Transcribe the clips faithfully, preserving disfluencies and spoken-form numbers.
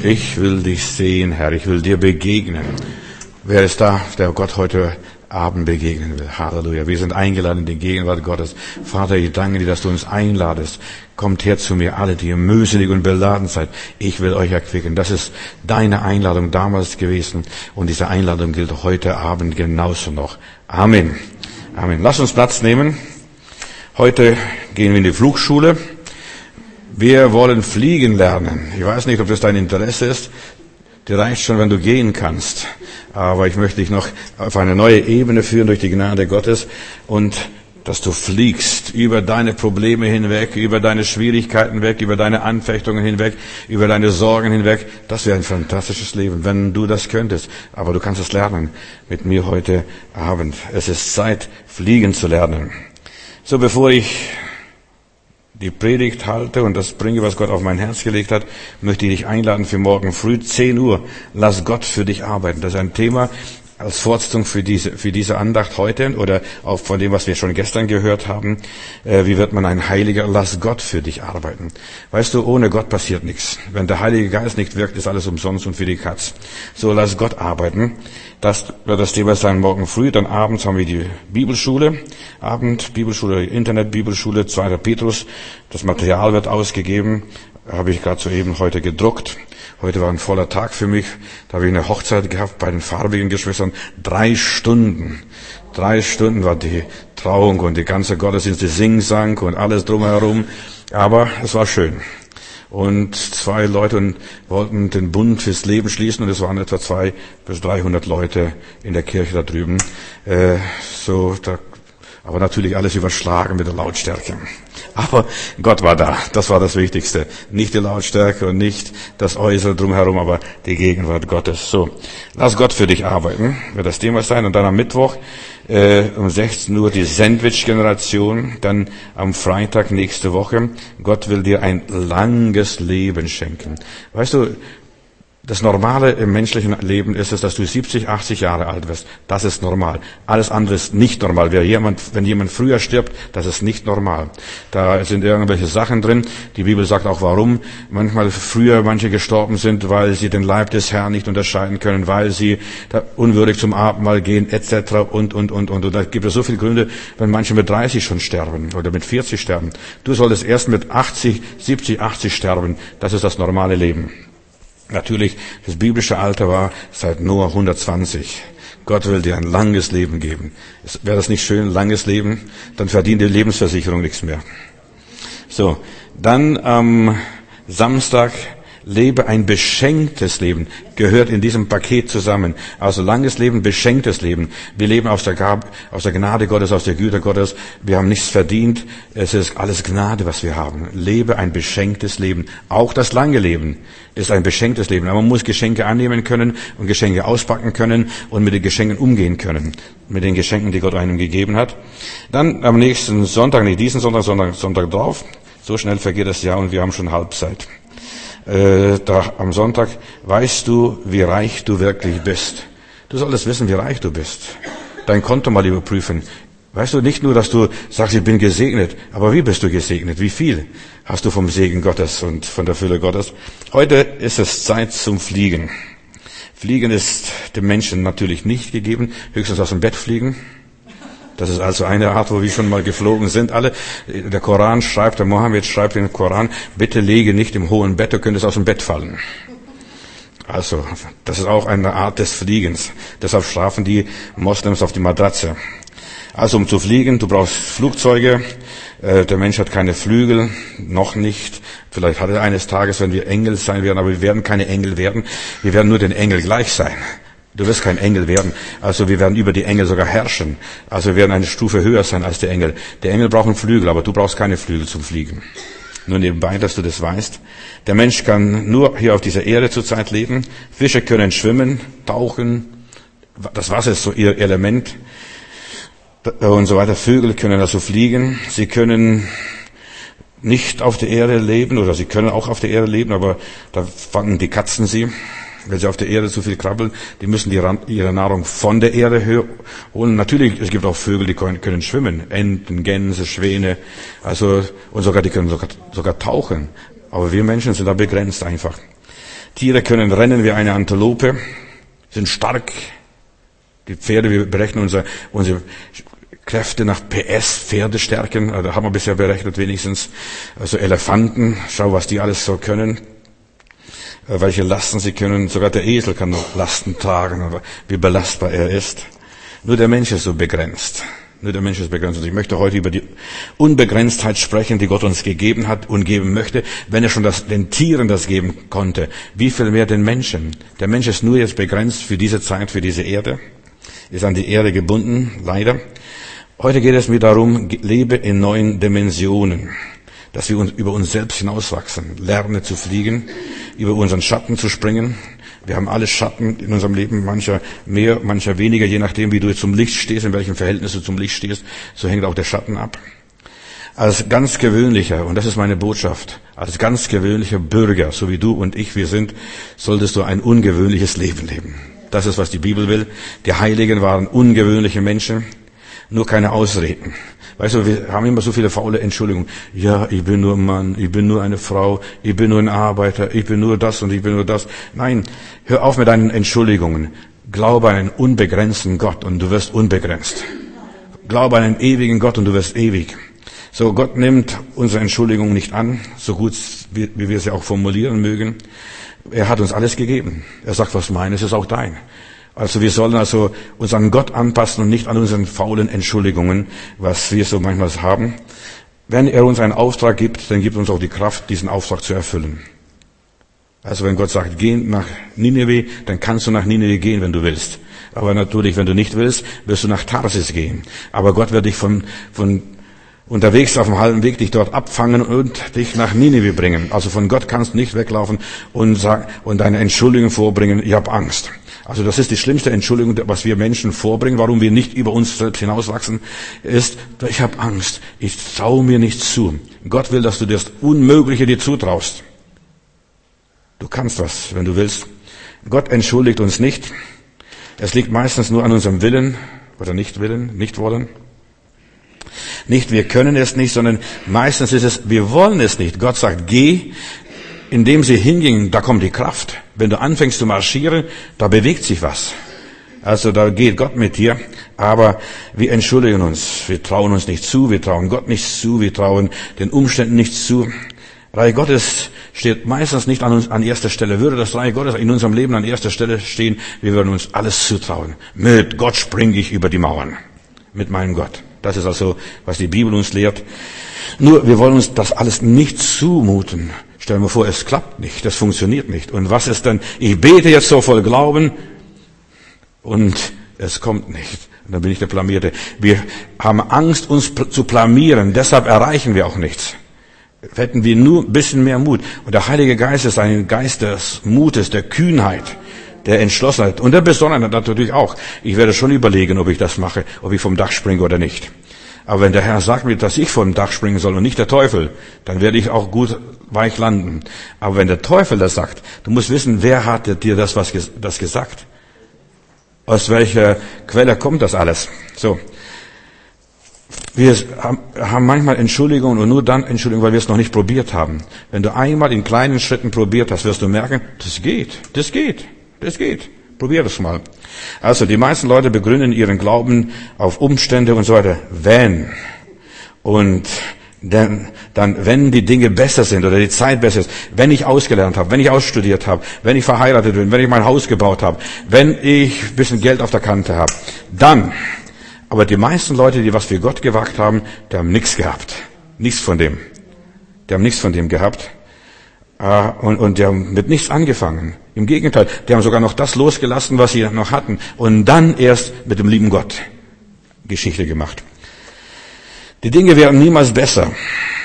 Ich will dich sehen, Herr, ich will dir begegnen. Wer ist da, der Gott heute Abend begegnen will? Halleluja. Wir sind eingeladen in die Gegenwart Gottes. Vater, ich danke dir, dass du uns einladest. Kommt her zu mir, alle, die ihr mühselig und beladen seid. Ich will euch erquicken. Das ist deine Einladung damals gewesen. Und diese Einladung gilt heute Abend genauso noch. Amen. Amen. Lass uns Platz nehmen. Heute gehen wir in die Flugschule. Wir wollen fliegen lernen. Ich weiß nicht, ob das dein Interesse ist. Dir reicht schon, wenn du gehen kannst. Aber ich möchte dich noch auf eine neue Ebene führen durch die Gnade Gottes und dass du fliegst über deine Probleme hinweg, über deine Schwierigkeiten weg, über deine Anfechtungen hinweg, über deine Sorgen hinweg. Das wäre ein fantastisches Leben, wenn du das könntest. Aber du kannst es lernen mit mir heute Abend. Es ist Zeit, fliegen zu lernen. So, bevor ich die Predigt halte und das bringe, was Gott auf mein Herz gelegt hat, möchte ich dich einladen für morgen früh, zehn Uhr. Lass Gott für dich arbeiten. Das ist ein Thema als Fortsetzung für diese, für diese Andacht heute oder auch von dem, was wir schon gestern gehört haben. Äh, wie wird man ein Heiliger? Lass Gott für dich arbeiten. Weißt du, ohne Gott passiert nichts. Wenn der Heilige Geist nicht wirkt, ist alles umsonst und für die Katz. So, lass Gott arbeiten. Das wird das Thema sein morgen früh. Dann abends haben wir die Bibelschule. Abend, Bibelschule, Internet-Bibelschule, zweiter Petrus. Das Material wird ausgegeben. Habe ich gerade soeben heute gedruckt. Heute war ein voller Tag für mich. Da habe ich eine Hochzeit gehabt bei den farbigen Geschwistern. Drei Stunden. Drei Stunden war die Trauung und die ganze Gottesdienst, die Singsang und alles drumherum. Aber es war schön. Und zwei Leute wollten den Bund fürs Leben schließen und es waren etwa zwei bis dreihundert Leute in der Kirche da drüben. Äh, so, da, aber natürlich alles überschlagen mit der Lautstärke. Aber Gott war da. Das war das Wichtigste. Nicht die Lautstärke und nicht das Äußere drumherum, aber die Gegenwart Gottes. So, lass Gott für dich arbeiten, wird das Thema sein. Und dann am Mittwoch äh, um sechzehn Uhr die Sandwich-Generation. Dann am Freitag nächste Woche. Gott will dir ein langes Leben schenken. Weißt du, das Normale im menschlichen Leben ist es, dass du siebzig, achtzig Jahre alt wirst. Das ist normal. Alles andere ist nicht normal. Wenn jemand, wenn jemand früher stirbt, das ist nicht normal. Da sind irgendwelche Sachen drin. Die Bibel sagt auch, warum manchmal früher manche gestorben sind, weil sie den Leib des Herrn nicht unterscheiden können, weil sie da unwürdig zum Abendmahl gehen, et cetera und, und, und, und. Und da gibt es so viele Gründe, wenn manche mit dreißig schon sterben oder mit vierzig sterben. Du solltest erst mit achtzig, siebzig, achtzig sterben. Das ist das normale Leben. Natürlich, das biblische Alter war seit Noah hundertzwanzig. Gott will dir ein langes Leben geben. Wäre das nicht schön, langes Leben? Dann verdient die Lebensversicherung nichts mehr. So, dann am Samstag, lebe ein beschenktes Leben, gehört in diesem Paket zusammen. Also langes Leben, beschenktes Leben. Wir leben aus der, Gab, aus der Gnade Gottes, aus der Güte Gottes. Wir haben nichts verdient. Es ist alles Gnade, was wir haben. Lebe ein beschenktes Leben. Auch das lange Leben ist ein beschenktes Leben. Aber man muss Geschenke annehmen können und Geschenke auspacken können und mit den Geschenken umgehen können. Mit den Geschenken, die Gott einem gegeben hat. Dann am nächsten Sonntag, nicht diesen Sonntag, sondern Sonntag drauf. So schnell vergeht das Jahr und wir haben schon Halbzeit. Äh, da am Sonntag, weißt du, wie reich du wirklich bist. Du solltest wissen, wie reich du bist. Dein Konto mal überprüfen. Weißt du, nicht nur, dass du sagst, ich bin gesegnet, aber wie bist du gesegnet? Wie viel hast du vom Segen Gottes und von der Fülle Gottes? Heute ist es Zeit zum Fliegen. Fliegen ist dem Menschen natürlich nicht gegeben, höchstens aus dem Bett fliegen. Das ist also eine Art, wo wir schon mal geflogen sind. Alle, der Koran schreibt, der Mohammed schreibt in den Koran, bitte lege nicht im hohen Bett, du könntest aus dem Bett fallen. Also, das ist auch eine Art des Fliegens. Deshalb strafen die Moslems auf die Matratze. Also, um zu fliegen, du brauchst Flugzeuge. Der Mensch hat keine Flügel, noch nicht. Vielleicht hat er eines Tages, wenn wir Engel sein werden, aber wir werden keine Engel werden. Wir werden nur den Engel gleich sein. Du wirst kein Engel werden. Also wir werden über die Engel sogar herrschen. Also wir werden eine Stufe höher sein als der Engel. Der Engel braucht einen Flügel, aber du brauchst keine Flügel zum Fliegen. Nur nebenbei, dass du das weißt. Der Mensch kann nur hier auf dieser Erde zurzeit leben. Fische können schwimmen, tauchen. Das Wasser ist so ihr Element. Und so weiter. Vögel können also fliegen. Sie können nicht auf der Erde leben, oder sie können auch auf der Erde leben, aber da fangen die Katzen sie. Wenn sie auf der Erde zu viel krabbeln, die müssen die, ihre Nahrung von der Erde holen. Natürlich, es gibt auch Vögel, die können, können schwimmen. Enten, Gänse, Schwäne. Also, und sogar, die können sogar, sogar tauchen. Aber wir Menschen sind da begrenzt einfach. Tiere können rennen wie eine Antilope, sind stark. Die Pferde, wir berechnen unsere, unsere Kräfte nach P S, Pferdestärken, da haben wir bisher berechnet wenigstens. Also Elefanten, schau, was die alles so können, welche Lasten sie können. Sogar der Esel kann noch Lasten tragen, wie belastbar er ist. Nur der Mensch ist so begrenzt. Nur der Mensch ist begrenzt. Und ich möchte heute über die Unbegrenztheit sprechen, die Gott uns gegeben hat und geben möchte. Wenn er schon das, den Tieren das geben konnte, wie viel mehr den Menschen? Der Mensch ist nur jetzt begrenzt für diese Zeit, für diese Erde, ist an die Erde gebunden, leider. Heute geht es mir darum, lebe in neuen Dimensionen, dass wir uns über uns selbst hinauswachsen, lerne zu fliegen, über unseren Schatten zu springen. Wir haben alle Schatten in unserem Leben, mancher mehr, mancher weniger, je nachdem, wie du zum Licht stehst, in welchem Verhältnis du zum Licht stehst, so hängt auch der Schatten ab. Als ganz gewöhnlicher, und das ist meine Botschaft, als ganz gewöhnlicher Bürger, so wie du und ich wir sind, solltest du ein ungewöhnliches Leben leben. Das ist, was die Bibel will. Die Heiligen waren ungewöhnliche Menschen, nur keine Ausreden. Weißt du, wir haben immer so viele faule Entschuldigungen. Ja, ich bin nur ein Mann, ich bin nur eine Frau, ich bin nur ein Arbeiter, ich bin nur das und ich bin nur das. Nein, hör auf mit deinen Entschuldigungen. Glaube an einen unbegrenzten Gott und du wirst unbegrenzt. Glaube an einen ewigen Gott und du wirst ewig. So, Gott nimmt unsere Entschuldigungen nicht an, so gut wie, wie wir sie auch formulieren mögen. Er hat uns alles gegeben. Er sagt, was meines ist auch dein. Also wir sollen also uns an Gott anpassen und nicht an unseren faulen Entschuldigungen, was wir so manchmal haben. Wenn er uns einen Auftrag gibt, dann gibt er uns auch die Kraft, diesen Auftrag zu erfüllen. Also wenn Gott sagt, geh nach Nineveh, dann kannst du nach Nineveh gehen, wenn du willst. Aber natürlich, wenn du nicht willst, wirst du nach Tarsis gehen. Aber Gott wird dich von, von unterwegs auf dem halben Weg dich dort abfangen und dich nach Nineveh bringen. Also von Gott kannst du nicht weglaufen und, sagen, und deine Entschuldigung vorbringen, ich habe Angst. Also das ist die schlimmste Entschuldigung, was wir Menschen vorbringen, warum wir nicht über uns selbst hinauswachsen, ist, ich habe Angst, ich traue mir nichts zu. Gott will, dass du das Unmögliche dir zutraust. Du kannst das, wenn du willst. Gott entschuldigt uns nicht. Es liegt meistens nur an unserem Willen oder Nichtwillen, Nichtwollen. Nicht, wir können es nicht, sondern meistens ist es, wir wollen es nicht. Gott sagt, geh. Indem sie hingingen, da kommt die Kraft. Wenn du anfängst zu marschieren, da bewegt sich was. Also da geht Gott mit dir. Aber wir entschuldigen uns. Wir trauen uns nicht zu, wir trauen Gott nicht zu, wir trauen den Umständen nicht zu. Reich Gottes steht meistens nicht an uns an erster Stelle. Würde das Reich Gottes in unserem Leben an erster Stelle stehen, wir würden uns alles zutrauen. Mit Gott springe ich über die Mauern. Mit meinem Gott. Das ist also, was die Bibel uns lehrt. Nur, wir wollen uns das alles nicht zumuten. Stellen wir vor, es klappt nicht, das funktioniert nicht. Und was ist dann? Ich bete jetzt so voll Glauben und es kommt nicht. Und dann bin ich der Blamierte. Wir haben Angst, uns zu blamieren, deshalb erreichen wir auch nichts. Hätten wir nur ein bisschen mehr Mut. Und der Heilige Geist ist ein Geist des Mutes, der Kühnheit, der Entschlossenheit und der Besonnenheit natürlich auch. Ich werde schon überlegen, ob ich das mache, ob ich vom Dach springe oder nicht. Aber wenn der Herr sagt mir, dass ich vom Dach springen soll und nicht der Teufel, dann werde ich auch gut weich landen. Aber wenn der Teufel das sagt, du musst wissen, wer hat dir das, was, das gesagt? Aus welcher Quelle kommt das alles? So. Wir haben manchmal Entschuldigungen und nur dann Entschuldigungen, weil wir es noch nicht probiert haben. Wenn du einmal in kleinen Schritten probiert hast, wirst du merken, das geht, das geht, das geht. Probier das mal. Also die meisten Leute begründen ihren Glauben auf Umstände und so weiter. Wenn und dann, dann, wenn die Dinge besser sind oder die Zeit besser ist, wenn ich ausgelernt habe, wenn ich ausstudiert habe, wenn ich verheiratet bin, wenn ich mein Haus gebaut habe, wenn ich ein bisschen Geld auf der Kante habe, dann. Aber die meisten Leute, die was für Gott gewagt haben, die haben nichts gehabt. Nichts von dem. Die haben nichts von dem gehabt. Und, und die haben mit nichts angefangen. Im Gegenteil, die haben sogar noch das losgelassen, was sie noch hatten. Und dann erst mit dem lieben Gott Geschichte gemacht. Die Dinge werden niemals besser.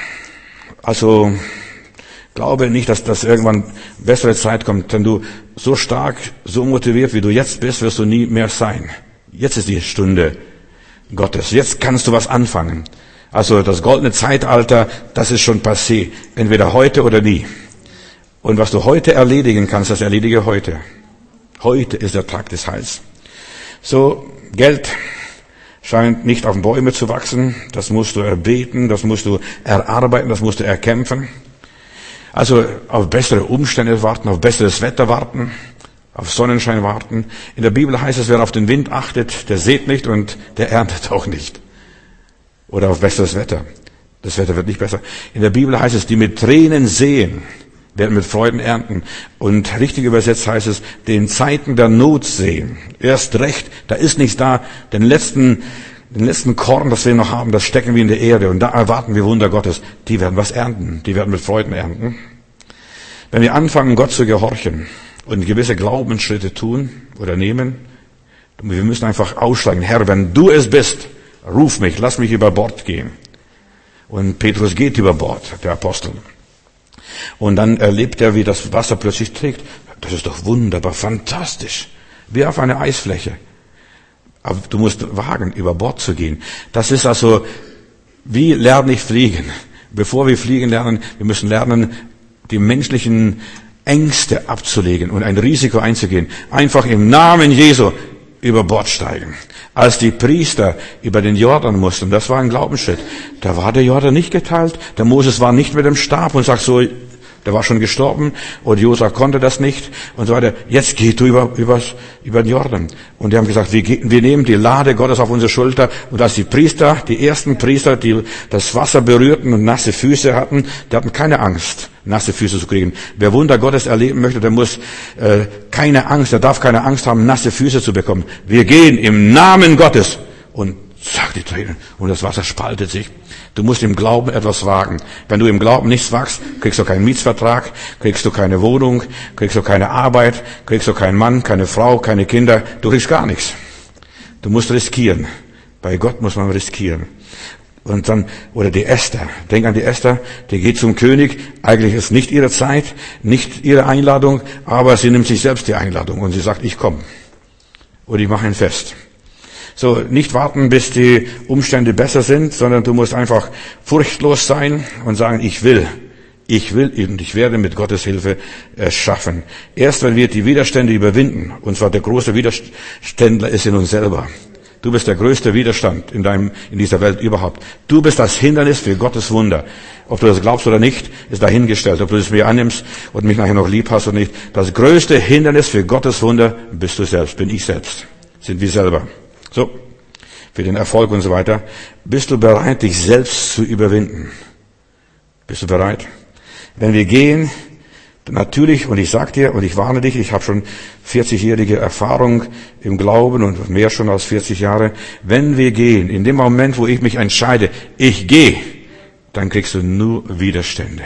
Also glaube nicht, dass das irgendwann bessere Zeit kommt. Wenn du so stark, so motiviert, wie du jetzt bist, wirst du nie mehr sein. Jetzt ist die Stunde Gottes. Jetzt kannst du was anfangen. Also das goldene Zeitalter, das ist schon passé. Entweder heute oder nie. Und was du heute erledigen kannst, das erledige heute. Heute ist der Tag des Heils. So, Geld scheint nicht auf den Bäumen zu wachsen. Das musst du erbeten, das musst du erarbeiten, das musst du erkämpfen. Also auf bessere Umstände warten, auf besseres Wetter warten, auf Sonnenschein warten. In der Bibel heißt es, wer auf den Wind achtet, der sät nicht und der erntet auch nicht. Oder auf besseres Wetter. Das Wetter wird nicht besser. In der Bibel heißt es, die mit Tränen säen, werden mit Freuden ernten. Und richtig übersetzt heißt es, den Zeiten der Not sehen. Erst recht, da ist nichts da. Den letzten, den letzten Korn, das wir noch haben, das stecken wir in der Erde. Und da erwarten wir Wunder Gottes. Die werden was ernten. Die werden mit Freuden ernten. Wenn wir anfangen, Gott zu gehorchen und gewisse Glaubensschritte tun oder nehmen, wir müssen einfach aussteigen. Herr, wenn du es bist, ruf mich, lass mich über Bord gehen. Und Petrus geht über Bord, der Apostel. Und dann erlebt er, wie das Wasser plötzlich trägt. Das ist doch wunderbar, fantastisch. Wie auf einer Eisfläche. Aber du musst wagen, über Bord zu gehen. Das ist also, wie lerne ich fliegen? Bevor wir fliegen lernen, wir müssen lernen, die menschlichen Ängste abzulegen und ein Risiko einzugehen. Einfach im Namen Jesu über Bord steigen. Als die Priester über den Jordan mussten, das war ein Glaubensschritt, da war der Jordan nicht geteilt. Der Moses war nicht mit dem Stab und sagt so, der war schon gestorben und Josua konnte das nicht und so weiter. Jetzt geht du über, über, über den Jordan. Und die haben gesagt, wir, wir nehmen die Lade Gottes auf unsere Schulter. Und als die Priester, die ersten Priester, die das Wasser berührten und nasse Füße hatten, die hatten keine Angst, nasse Füße zu kriegen. Wer Wunder Gottes erleben möchte, der muss äh, keine Angst, der darf keine Angst haben, nasse Füße zu bekommen. Wir gehen im Namen Gottes und zack, die Tränen. Und das Wasser spaltet sich. Du musst im Glauben etwas wagen. Wenn du im Glauben nichts wagst, kriegst du keinen Mietsvertrag, kriegst du keine Wohnung, kriegst du keine Arbeit, kriegst du keinen Mann, keine Frau, keine Kinder. Du kriegst gar nichts. Du musst riskieren. Bei Gott muss man riskieren. Und dann, oder die Esther. Denk an die Esther, die geht zum König. Eigentlich ist nicht ihre Zeit, nicht ihre Einladung, aber sie nimmt sich selbst die Einladung und sie sagt, ich komme. Und ich mache ein Fest. So, nicht warten, bis die Umstände besser sind, sondern du musst einfach furchtlos sein und sagen, ich will, ich will und ich werde mit Gottes Hilfe es schaffen. Erst wenn wir die Widerstände überwinden, und zwar der große Widerständler ist in uns selber. Du bist der größte Widerstand in deinem, in dieser Welt überhaupt. Du bist das Hindernis für Gottes Wunder. Ob du das glaubst oder nicht, ist dahingestellt. Ob du es mir annimmst und mich nachher noch lieb hast oder nicht. Das größte Hindernis für Gottes Wunder bist du selbst, bin ich selbst. Sind wir selber. So, für den Erfolg und so weiter. Bist du bereit, dich selbst zu überwinden? Bist du bereit? Wenn wir gehen, natürlich, und ich sag dir, und ich warne dich, ich habe schon vierzigjährige Erfahrung im Glauben und mehr schon als vierzig Jahre. Wenn wir gehen, in dem Moment, wo ich mich entscheide, ich gehe, dann kriegst du nur Widerstände.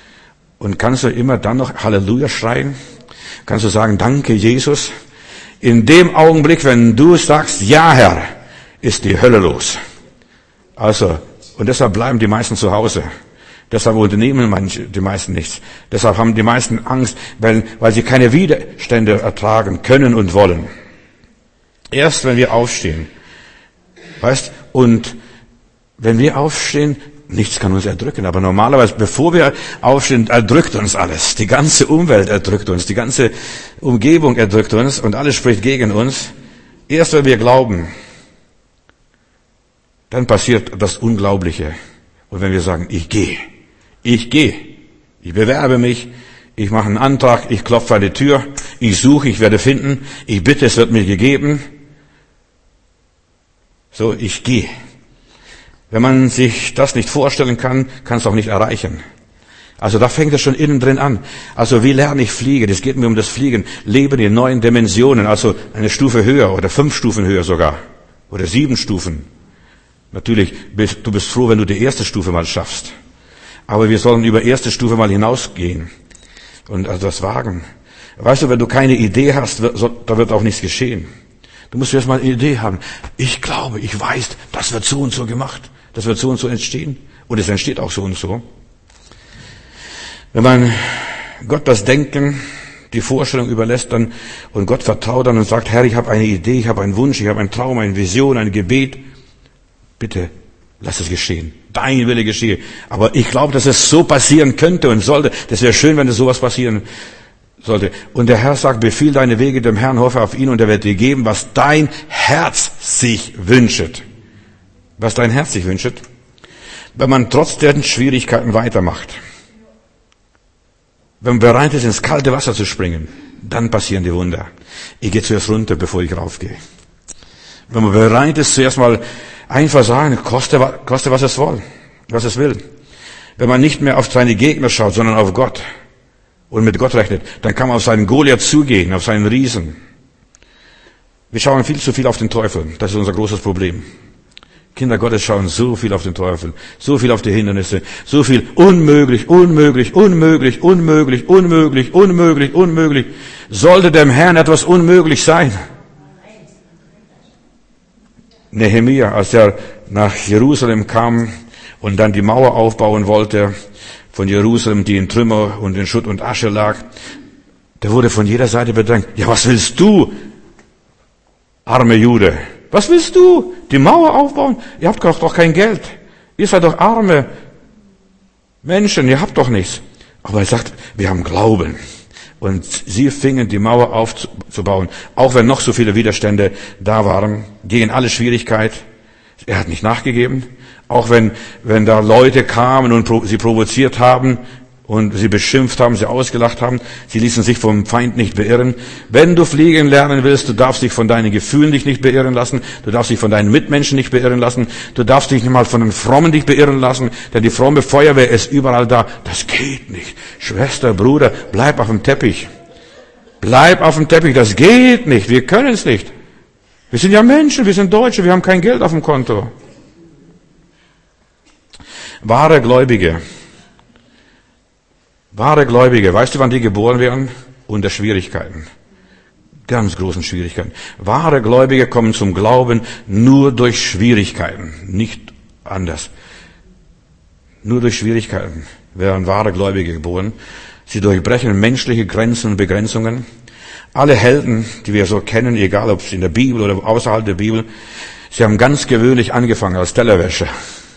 Und kannst du immer dann noch Halleluja schreien? Kannst du sagen, danke Jesus? In dem Augenblick, wenn du sagst, ja Herr, ist die Hölle los. Also, und deshalb bleiben die meisten zu Hause. Deshalb unternehmen manche, die meisten nichts. Deshalb haben die meisten Angst, weil, weil sie keine Widerstände ertragen können und wollen. Erst wenn wir aufstehen, weißt, und wenn wir aufstehen, nichts kann uns erdrücken, aber normalerweise, bevor wir aufstehen, erdrückt uns alles. Die ganze Umwelt erdrückt uns, die ganze Umgebung erdrückt uns und alles spricht gegen uns. Erst wenn wir glauben, dann passiert das Unglaubliche. Und wenn wir sagen, ich gehe, ich gehe, ich bewerbe mich, ich mache einen Antrag, ich klopfe an die Tür, ich suche, ich werde finden, ich bitte, es wird mir gegeben. So, ich gehe. Wenn man sich das nicht vorstellen kann, kann es auch nicht erreichen. Also da fängt es schon innen drin an. Also wie lerne ich fliegen? Es geht mir um das Fliegen. Leben in neuen Dimensionen, also eine Stufe höher oder fünf Stufen höher sogar. Oder sieben Stufen. Natürlich, du bist froh, wenn du die erste Stufe mal schaffst. Aber wir sollen über erste Stufe mal hinausgehen. Und also das wagen. Weißt du, wenn du keine Idee hast, da wird auch nichts geschehen. Du musst erst mal eine Idee haben. Ich glaube, ich weiß, das wird so und so gemacht. Das wird so und so entstehen. Und es entsteht auch so und so. Wenn man Gott das Denken, die Vorstellung überlässt dann und Gott vertraut dann und sagt, Herr, ich habe eine Idee, ich habe einen Wunsch, ich habe einen Traum, eine Vision, ein Gebet. Bitte, lass es geschehen. Dein Wille geschehe. Aber ich glaube, dass es so passieren könnte und sollte. Das wäre schön, wenn es sowas passieren sollte. Und der Herr sagt, befiehl deine Wege dem Herrn, hoffe auf ihn und er wird dir geben, was dein Herz sich wünscht. Was dein Herz sich wünscht. Wenn man trotz der Schwierigkeiten weitermacht. Wenn man bereit ist, ins kalte Wasser zu springen, dann passieren die Wunder. Ich gehe zuerst runter, bevor ich raufgehe. Wenn man bereit ist, zuerst mal einfach sagen, koste, koste was es will, was es will. Wenn man nicht mehr auf seine Gegner schaut, sondern auf Gott und mit Gott rechnet, dann kann man auf seinen Goliath zugehen, auf seinen Riesen. Wir schauen viel zu viel auf den Teufel. Das ist unser großes Problem. Kinder Gottes schauen so viel auf den Teufel, so viel auf die Hindernisse, so viel unmöglich, unmöglich, unmöglich, unmöglich, unmöglich, unmöglich, unmöglich. Sollte dem Herrn etwas unmöglich sein? Nehemia, als er nach Jerusalem kam und dann die Mauer aufbauen wollte von Jerusalem, die in Trümmer und in Schutt und Asche lag, der wurde von jeder Seite bedrängt. Ja, was willst du, arme Jude? Was willst du? Die Mauer aufbauen? Ihr habt doch kein Geld. Ihr seid doch arme Menschen, ihr habt doch nichts. Aber er sagt, wir haben Glauben. Und sie fingen die Mauer aufzubauen, auch wenn noch so viele Widerstände da waren, gegen alle Schwierigkeit. Er hat nicht nachgegeben, auch wenn, wenn da Leute kamen und sie provoziert haben und sie beschimpft haben, sie ausgelacht haben, sie ließen sich vom Feind nicht beirren. Wenn du fliegen lernen willst, du darfst dich von deinen Gefühlen dich nicht beirren lassen, du darfst dich von deinen Mitmenschen nicht beirren lassen, du darfst dich nicht mal von den Frommen dich beirren lassen, denn die fromme Feuerwehr ist überall da. Das geht nicht. Schwester, Bruder, bleib auf dem Teppich. Bleib auf dem Teppich, das geht nicht, wir können es nicht. Wir sind ja Menschen, wir sind Deutsche, wir haben kein Geld auf dem Konto. Wahre Gläubige, wahre Gläubige, weißt du, wann die geboren werden? Unter Schwierigkeiten. Ganz großen Schwierigkeiten. Wahre Gläubige kommen zum Glauben nur durch Schwierigkeiten, nicht anders. Nur durch Schwierigkeiten werden wahre Gläubige geboren. Sie durchbrechen menschliche Grenzen und Begrenzungen. Alle Helden, die wir so kennen, egal ob es in der Bibel oder außerhalb der Bibel, sie haben ganz gewöhnlich angefangen als Tellerwäscher.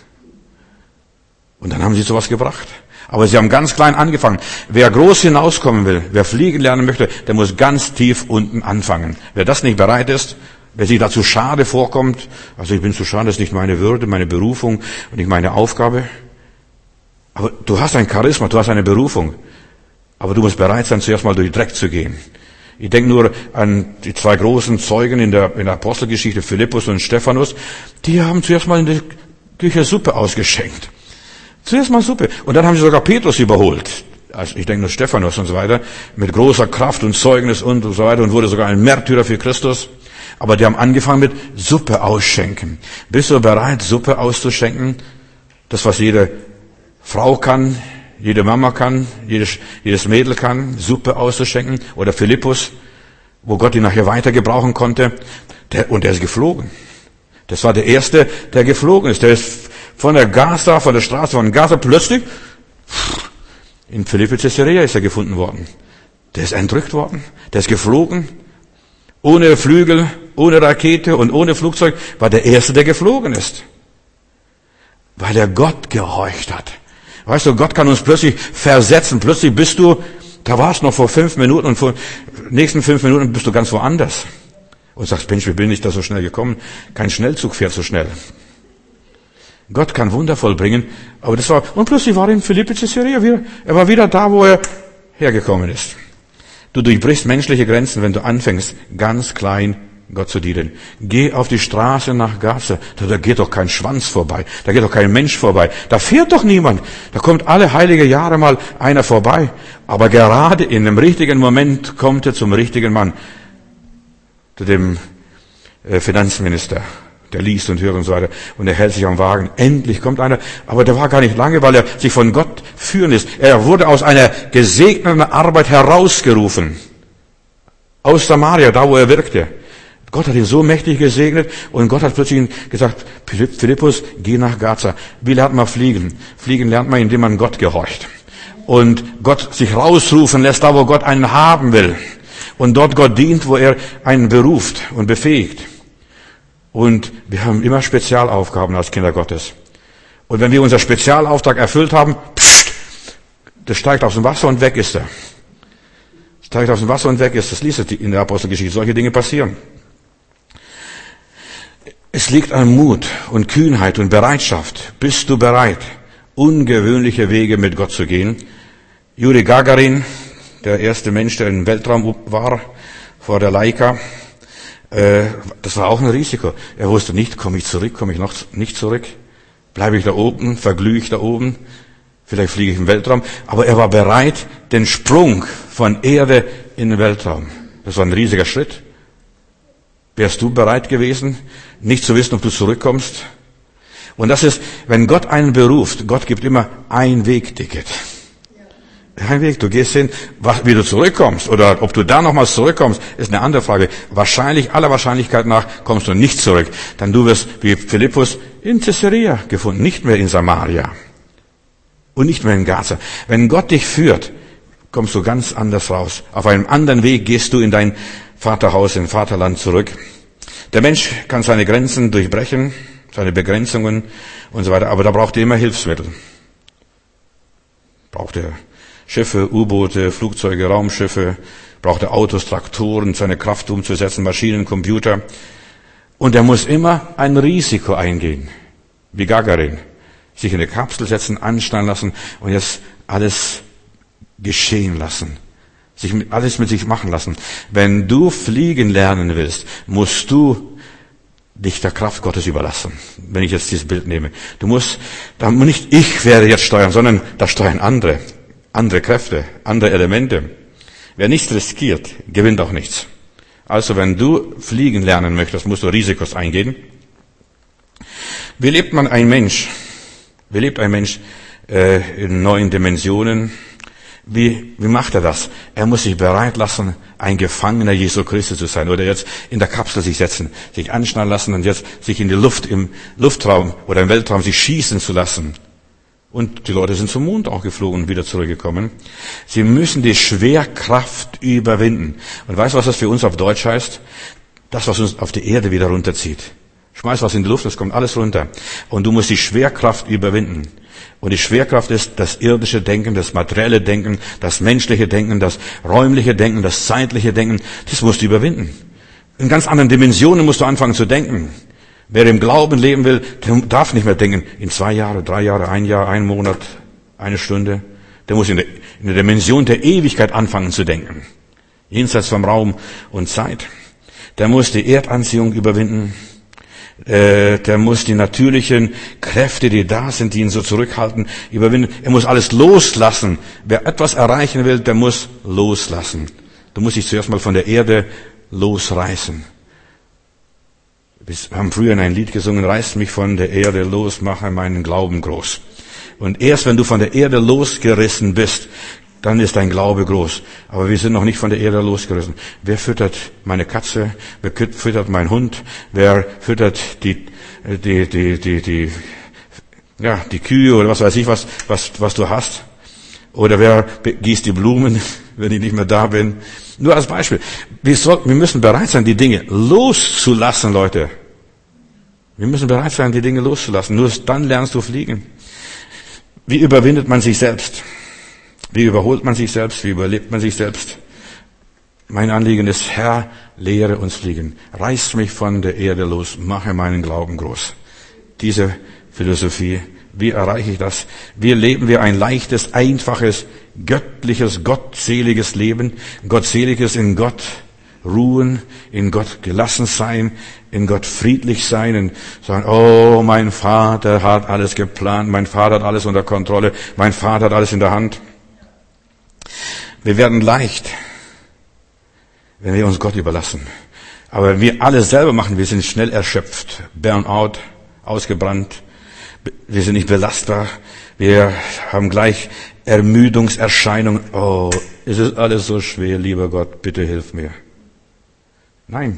Und dann haben sie sowas gebracht. Aber sie haben ganz klein angefangen. Wer groß hinauskommen will, wer fliegen lernen möchte, der muss ganz tief unten anfangen. Wer das nicht bereit ist, wer sich dazu schade vorkommt, also ich bin zu schade, das ist nicht meine Würde, meine Berufung und nicht meine Aufgabe. Aber du hast ein Charisma, du hast eine Berufung. Aber du musst bereit sein, zuerst mal durch Dreck zu gehen. Ich denke nur an die zwei großen Zeugen in der, in der Apostelgeschichte, Philippus und Stephanus. Die haben zuerst mal in der Küche Suppe ausgeschenkt. Zuerst mal Suppe. Und dann haben sie sogar Petrus überholt. Also ich denke nur Stephanus und so weiter. Mit großer Kraft und Zeugnis und so weiter. Und wurde sogar ein Märtyrer für Christus. Aber die haben angefangen mit Suppe ausschenken. Bist du bereit, Suppe auszuschenken? Das, was jede Frau kann, jede Mama kann, jedes, jedes Mädel kann, Suppe auszuschenken. Oder Philippus, wo Gott ihn nachher weiter gebrauchen konnte. Der, und der ist geflogen. Das war der Erste, der geflogen ist. Der ist von der Gaza, von der Straße von Gaza plötzlich in Philippi Caesarea ist er gefunden worden. Der ist entrückt worden. Der ist geflogen. Ohne Flügel, ohne Rakete und ohne Flugzeug war der Erste, der geflogen ist. Weil er Gott gehorcht hat. Weißt du, Gott kann uns plötzlich versetzen. Plötzlich bist du, da warst du noch vor fünf Minuten und vor nächsten fünf Minuten bist du ganz woanders. Und sagst, Mensch, wie bin ich da so schnell gekommen? Kein Schnellzug fährt so schnell. Gott kann Wunder vollbringen, aber das war, und plötzlich war er in Philippi Caesarea wieder, er war wieder da, wo er hergekommen ist. Du durchbrichst menschliche Grenzen, wenn du anfängst, ganz klein Gott zu dienen. Geh auf die Straße nach Gaza, da, da geht doch kein Schwanz vorbei, da geht doch kein Mensch vorbei, da fährt doch niemand, da kommt alle heilige Jahre mal einer vorbei, aber gerade in dem richtigen Moment kommt er zum richtigen Mann, zu dem äh, Finanzminister. Der liest und hört und so weiter. Und er hält sich am Wagen. Endlich kommt einer. Aber der war gar nicht lange, weil er sich von Gott führen lässt. Er wurde aus einer gesegneten Arbeit herausgerufen. Aus Samaria, da wo er wirkte. Gott hat ihn so mächtig gesegnet. Und Gott hat plötzlich gesagt, Philippus, geh nach Gaza. Wie lernt man fliegen? Fliegen lernt man, indem man Gott gehorcht. Und Gott sich rausrufen lässt, da wo Gott einen haben will. Und dort Gott dient, wo er einen beruft und befähigt. Und wir haben immer Spezialaufgaben als Kinder Gottes. Und wenn wir unser Spezialauftrag erfüllt haben, pssst, das steigt aus dem Wasser und weg ist er. Steigt aus dem Wasser und weg ist. Das liest in der Apostelgeschichte. Solche Dinge passieren. Es liegt an Mut und Kühnheit und Bereitschaft. Bist du bereit, ungewöhnliche Wege mit Gott zu gehen? Juri Gagarin, der erste Mensch, der im Weltraum war, vor der Laika, äh, das war auch ein Risiko. Er wusste nicht, komme ich zurück, komme ich noch nicht zurück? Bleibe ich da oben, verglühe ich da oben? Vielleicht fliege ich im Weltraum. Aber er war bereit, den Sprung von Erde in den Weltraum. Das war ein riesiger Schritt. Wärst du bereit gewesen, nicht zu wissen, ob du zurückkommst? Und das ist, wenn Gott einen beruft, Gott gibt immer ein Wegticket. Ein Weg, du gehst hin, wie du zurückkommst oder ob du da nochmals zurückkommst, ist eine andere Frage. Wahrscheinlich, aller Wahrscheinlichkeit nach, kommst du nicht zurück. Dann du wirst, wie Philippus, in Caesarea gefunden, nicht mehr in Samaria und nicht mehr in Gaza. Wenn Gott dich führt, kommst du ganz anders raus. Auf einem anderen Weg gehst du in dein Vaterhaus, in Vaterland zurück. Der Mensch kann seine Grenzen durchbrechen, seine Begrenzungen und so weiter, aber da braucht er immer Hilfsmittel. Braucht er Schiffe, U-Boote, Flugzeuge, Raumschiffe, braucht er Autos, Traktoren, seine Kraft umzusetzen, Maschinen, Computer. Und er muss immer ein Risiko eingehen, wie Gagarin. Sich in eine Kapsel setzen, anschnallen lassen und jetzt alles geschehen lassen. Sich mit, alles mit sich machen lassen. Wenn du fliegen lernen willst, musst du dich der Kraft Gottes überlassen. Wenn ich jetzt dieses Bild nehme. Du musst, da nicht ich werde jetzt steuern, sondern da steuern andere. Andere Kräfte, andere Elemente. Wer nichts riskiert, gewinnt auch nichts. Also wenn du fliegen lernen möchtest, musst du Risikos eingehen. Wie lebt man ein Mensch? Wie lebt ein Mensch äh, in neuen Dimensionen? Wie, wie macht er das? Er muss sich bereit lassen, ein Gefangener Jesu Christi zu sein. Oder jetzt in der Kapsel sich setzen, sich anschnallen lassen und jetzt sich in die Luft, im Luftraum oder im Weltraum sich schießen zu lassen. Und die Leute sind zum Mond auch geflogen und wieder zurückgekommen. Sie müssen die Schwerkraft überwinden. Und weißt du, was das für uns auf Deutsch heißt? Das, was uns auf die Erde wieder runterzieht. Schmeiß was in die Luft, das kommt alles runter. Und du musst die Schwerkraft überwinden. Und die Schwerkraft ist das irdische Denken, das materielle Denken, das menschliche Denken, das räumliche Denken, das zeitliche Denken. Das musst du überwinden. In ganz anderen Dimensionen musst du anfangen zu denken. Wer im Glauben leben will, der darf nicht mehr denken, in zwei Jahre, drei Jahre, ein Jahr, ein Monat, eine Stunde. Der muss in der, in der Dimension der Ewigkeit anfangen zu denken. Jenseits vom Raum und Zeit. Der muss die Erdanziehung überwinden. Äh, der muss die natürlichen Kräfte, die da sind, die ihn so zurückhalten, überwinden. Er muss alles loslassen. Wer etwas erreichen will, der muss loslassen. Du musst dich zuerst mal von der Erde losreißen. Wir haben früher in ein Lied gesungen, reiß mich von der Erde los, mache meinen Glauben groß. Und erst wenn du von der Erde losgerissen bist, dann ist dein Glaube groß. Aber wir sind noch nicht von der Erde losgerissen. Wer füttert meine Katze? Wer füttert meinen Hund? Wer füttert die, die, die, die, die, ja, die Kühe oder was weiß ich, was, was, was du hast? Oder wer gießt die Blumen, wenn ich nicht mehr da bin? Nur als Beispiel. Wir, sollten, wir müssen bereit sein, die Dinge loszulassen, Leute. Wir müssen bereit sein, die Dinge loszulassen. Nur dann lernst du fliegen. Wie überwindet man sich selbst? Wie überholt man sich selbst? Wie überlebt man sich selbst? Mein Anliegen ist, Herr, lehre uns fliegen. Reiß mich von der Erde los, mache meinen Glauben groß. Diese Philosophie, wie erreiche ich das? Wie leben wir ein leichtes, einfaches, göttliches, gottseliges Leben? Gottseliges in Gott ruhen, in Gott gelassen sein, in Gott friedlich sein und sagen, oh, mein Vater hat alles geplant, mein Vater hat alles unter Kontrolle, mein Vater hat alles in der Hand. Wir werden leicht, wenn wir uns Gott überlassen. Aber wenn wir alles selber machen, wir sind schnell erschöpft, Burnout, ausgebrannt, wir sind nicht belastbar, wir haben gleich Ermüdungserscheinungen. Oh, es ist alles so schwer, lieber Gott, bitte hilf mir. Nein,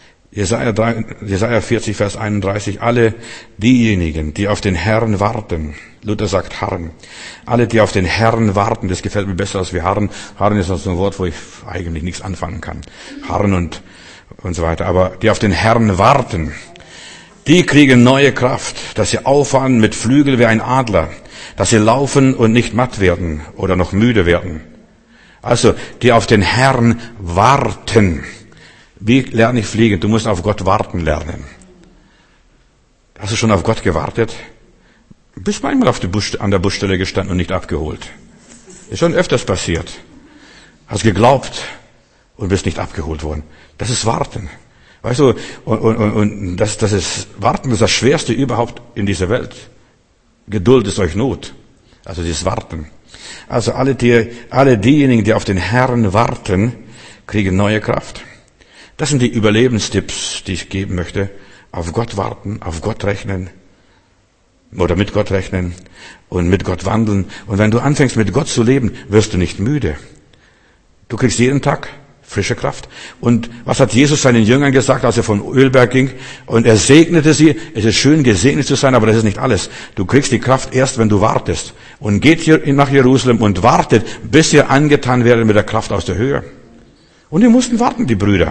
Jesaja vierzig, Vers einunddreißig, alle diejenigen, die auf den Herrn warten, Luther sagt harren, alle, die auf den Herrn warten, das gefällt mir besser als wir harren. Harren ist also ein Wort, wo ich eigentlich nichts anfangen kann. Harren und, und so weiter. Aber die auf den Herrn warten, die kriegen neue Kraft, dass sie auffahren mit Flügel wie ein Adler, dass sie laufen und nicht matt werden oder noch müde werden. Also, die auf den Herrn warten. Wie lerne ich fliegen? Du musst auf Gott warten lernen. Hast du schon auf Gott gewartet? Bist manchmal auf die Busch, an der Busstelle gestanden und nicht abgeholt. Ist schon öfters passiert. Hast geglaubt und bist nicht abgeholt worden. Das ist Warten. Weißt du, und, und, und das, das ist, Warten ist das Schwerste überhaupt in dieser Welt. Geduld ist euch Not. Also dieses Warten. Also alle, die, alle diejenigen, die auf den Herrn warten, kriegen neue Kraft. Das sind die Überlebenstipps, die ich geben möchte. Auf Gott warten, auf Gott rechnen. Oder mit Gott rechnen und mit Gott wandeln. Und wenn du anfängst mit Gott zu leben, wirst du nicht müde. Du kriegst jeden Tag frische Kraft. Und was hat Jesus seinen Jüngern gesagt, als er von Ölberg ging? Und er segnete sie. Es ist schön, gesegnet zu sein, aber das ist nicht alles. Du kriegst die Kraft erst, wenn du wartest. Und geht hier nach Jerusalem und wartet, bis ihr angetan werdet mit der Kraft aus der Höhe. Und die mussten warten, die Brüder.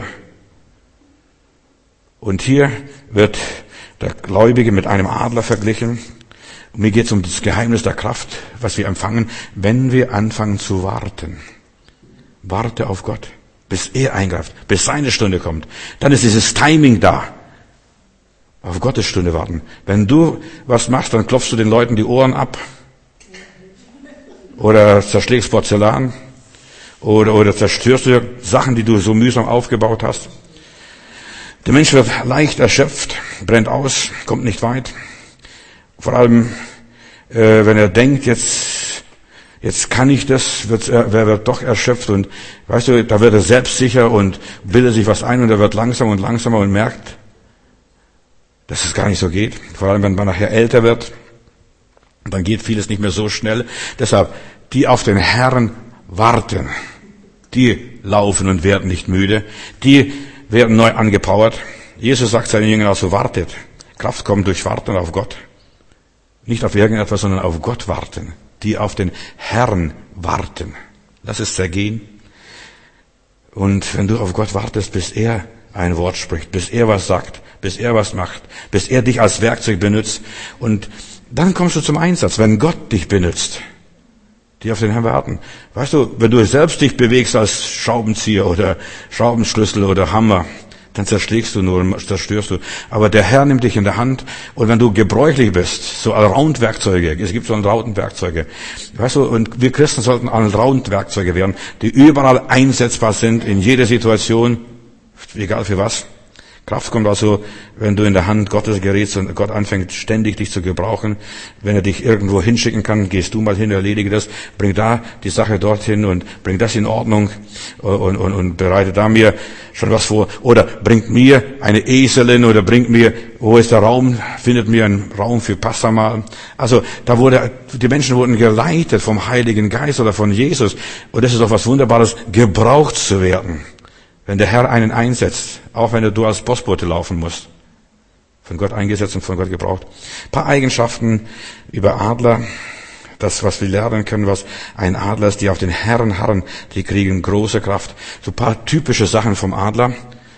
Und hier wird der Gläubige mit einem Adler verglichen. Und mir geht es um das Geheimnis der Kraft, was wir empfangen, wenn wir anfangen zu warten. Warte auf Gott, bis er eingreift, bis seine Stunde kommt. Dann ist dieses Timing da. Auf Gottes Stunde warten. Wenn du was machst, dann klopfst du den Leuten die Ohren ab. Oder zerschlägst Porzellan. Oder, oder zerstörst du Sachen, die du so mühsam aufgebaut hast. Der Mensch wird leicht erschöpft, brennt aus, kommt nicht weit. Vor allem, äh, wenn er denkt, jetzt, jetzt kann ich das, wird er, er wird doch erschöpft und, weißt du, da wird er selbstsicher und bildet sich was ein und er wird langsamer und langsamer und merkt, dass es gar nicht so geht. Vor allem, wenn man nachher älter wird, dann geht vieles nicht mehr so schnell. Deshalb, die auf den Herrn warten, die laufen und werden nicht müde, die werden neu angepowert. Jesus sagt seinen Jüngern also, wartet. Kraft kommt durch Warten auf Gott. Nicht auf irgendetwas, sondern auf Gott warten. Die auf den Herrn warten. Lass es zergehen. Und wenn du auf Gott wartest, bis er ein Wort spricht, bis er was sagt, bis er was macht, bis er dich als Werkzeug benutzt. Und dann kommst du zum Einsatz, wenn Gott dich benutzt. Die auf den Herrn warten. Weißt du, wenn du selbst dich bewegst als Schraubenzieher oder Schraubenschlüssel oder Hammer, dann zerschlägst du nur und zerstörst du. Aber der Herr nimmt dich in der Hand und wenn du gebräuchlich bist, so Allround-Werkzeuge, es gibt so Allround-Werkzeuge, weißt du, und wir Christen sollten Allround-Werkzeuge werden, die überall einsetzbar sind, in jeder Situation, egal für was. Kraft kommt also, wenn du in der Hand Gottes gerätst und Gott anfängt, ständig dich zu gebrauchen. Wenn er dich irgendwo hinschicken kann, gehst du mal hin, erledige das, bring da die Sache dorthin und bring das in Ordnung und, und, und bereite da mir schon was vor. Oder bringt mir eine Eselin oder bringt mir, wo ist der Raum, findet mir einen Raum für Passamal. Also da wurde, die Menschen wurden geleitet vom Heiligen Geist oder von Jesus. Und das ist doch was Wunderbares, gebraucht zu werden. Wenn der Herr einen einsetzt, auch wenn du als Postbote laufen musst, von Gott eingesetzt und von Gott gebraucht. Ein paar Eigenschaften über Adler, das, was wir lernen können, was ein Adler ist, die auf den Herrn harren, die kriegen große Kraft. So ein paar typische Sachen vom Adler.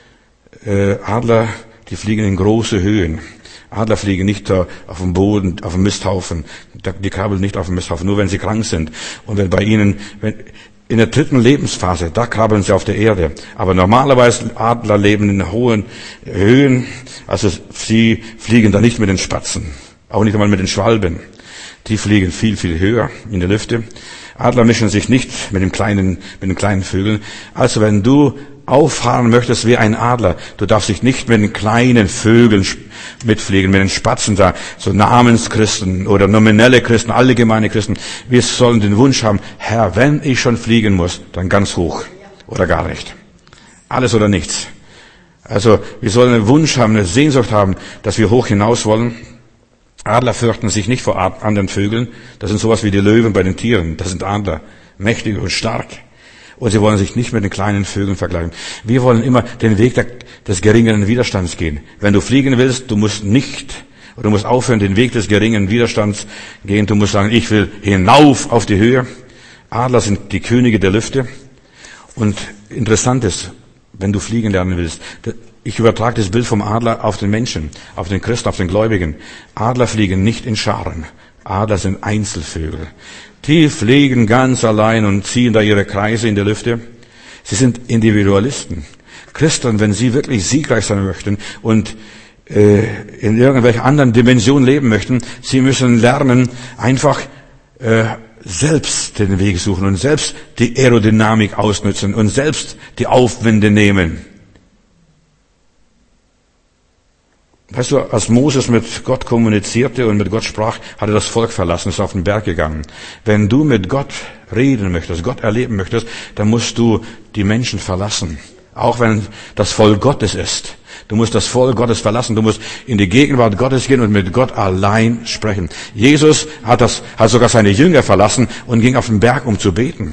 Äh, Adler, die fliegen in große Höhen. Adler fliegen nicht auf dem Boden, auf dem Misthaufen. Die krabbeln nicht auf dem Misthaufen, nur wenn sie krank sind. Und wenn bei ihnen, wenn, in der dritten Lebensphase, da krabbeln sie auf der Erde. Aber normalerweise Adler leben in hohen Höhen. Also sie fliegen da nicht mit den Spatzen. Auch nicht einmal mit den Schwalben. Die fliegen viel, viel höher in der Lüfte. Adler mischen sich nicht mit den kleinen, mit den kleinen Vögeln. Also wenn du auffahren möchtest wie ein Adler, du darfst dich nicht mit den kleinen Vögeln mitfliegen, mit den Spatzen da, so Namenschristen oder nominelle Christen, allgemeine Christen. Wir sollen den Wunsch haben, Herr, wenn ich schon fliegen muss, dann ganz hoch oder gar nicht. Alles oder nichts. Also wir sollen einen Wunsch haben, eine Sehnsucht haben, dass wir hoch hinaus wollen. Adler fürchten sich nicht vor anderen Vögeln. Das sind sowas wie die Löwen bei den Tieren. Das sind Adler, mächtig und stark. Und sie wollen sich nicht mit den kleinen Vögeln vergleichen. Wir wollen immer den Weg des geringeren Widerstands gehen. Wenn du fliegen willst, du musst nicht, oder du musst aufhören, den Weg des geringen Widerstands gehen. Du musst sagen, ich will hinauf auf die Höhe. Adler sind die Könige der Lüfte. Und interessant ist, wenn du fliegen lernen willst, ich übertrage das Bild vom Adler auf den Menschen, auf den Christen, auf den Gläubigen. Adler fliegen nicht in Scharen. Adler sind Einzelvögel. Die fliegen ganz allein und ziehen da ihre Kreise in der Lüfte. Sie sind Individualisten. Christen, wenn sie wirklich siegreich sein möchten und äh, in irgendwelcher anderen Dimension leben möchten, sie müssen lernen, einfach äh, selbst den Weg suchen und selbst die Aerodynamik ausnutzen und selbst die Aufwinde nehmen. Weißt du, als Moses mit Gott kommunizierte und mit Gott sprach, hat er das Volk verlassen, ist auf den Berg gegangen. Wenn du mit Gott reden möchtest, Gott erleben möchtest, dann musst du die Menschen verlassen. Auch wenn das Volk Gottes ist. Du musst das Volk Gottes verlassen. Du musst in die Gegenwart Gottes gehen und mit Gott allein sprechen. Jesus hat das, hat sogar seine Jünger verlassen und ging auf den Berg, um zu beten.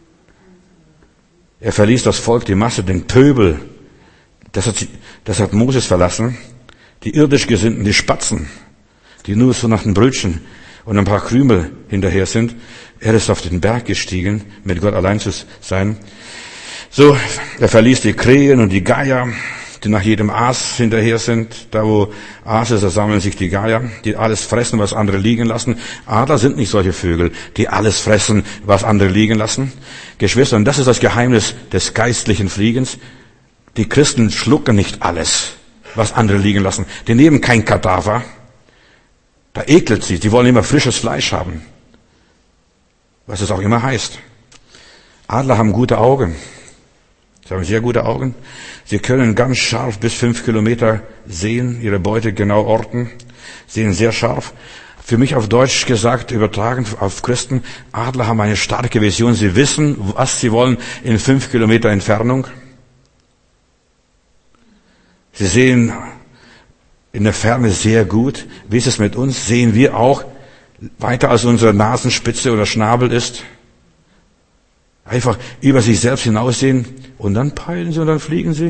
Er verließ das Volk, die Masse, den Pöbel. Das hat, das hat Moses verlassen. Die irdisch Gesinnten, die Spatzen, die nur so nach einem Brötchen und ein paar Krümel hinterher sind. Er ist auf den Berg gestiegen, mit Gott allein zu sein. So, er verließ die Krähen und die Geier, die nach jedem Aas hinterher sind. Da wo Aas ist, da sammeln sich die Geier, die alles fressen, was andere liegen lassen. Adler sind nicht solche Vögel, die alles fressen, was andere liegen lassen. Geschwister, und das ist das Geheimnis des geistlichen Fliegens. Die Christen schlucken nicht alles, was andere liegen lassen. Die nehmen kein Kadaver. Da ekelt sie. Die wollen immer frisches Fleisch haben. Was es auch immer heißt. Adler haben gute Augen. Sie haben sehr gute Augen. Sie können ganz scharf bis fünf Kilometer sehen, ihre Beute genau orten. Sehen sehr scharf. Für mich auf Deutsch gesagt, übertragen auf Christen, Adler haben eine starke Vision. Sie wissen, was sie wollen in fünf Kilometer Entfernung. Sie sehen in der Ferne sehr gut. Wie ist es mit uns? Sehen wir auch weiter als unsere Nasenspitze oder Schnabel ist? Einfach über sich selbst hinaussehen und dann peilen sie und dann fliegen sie.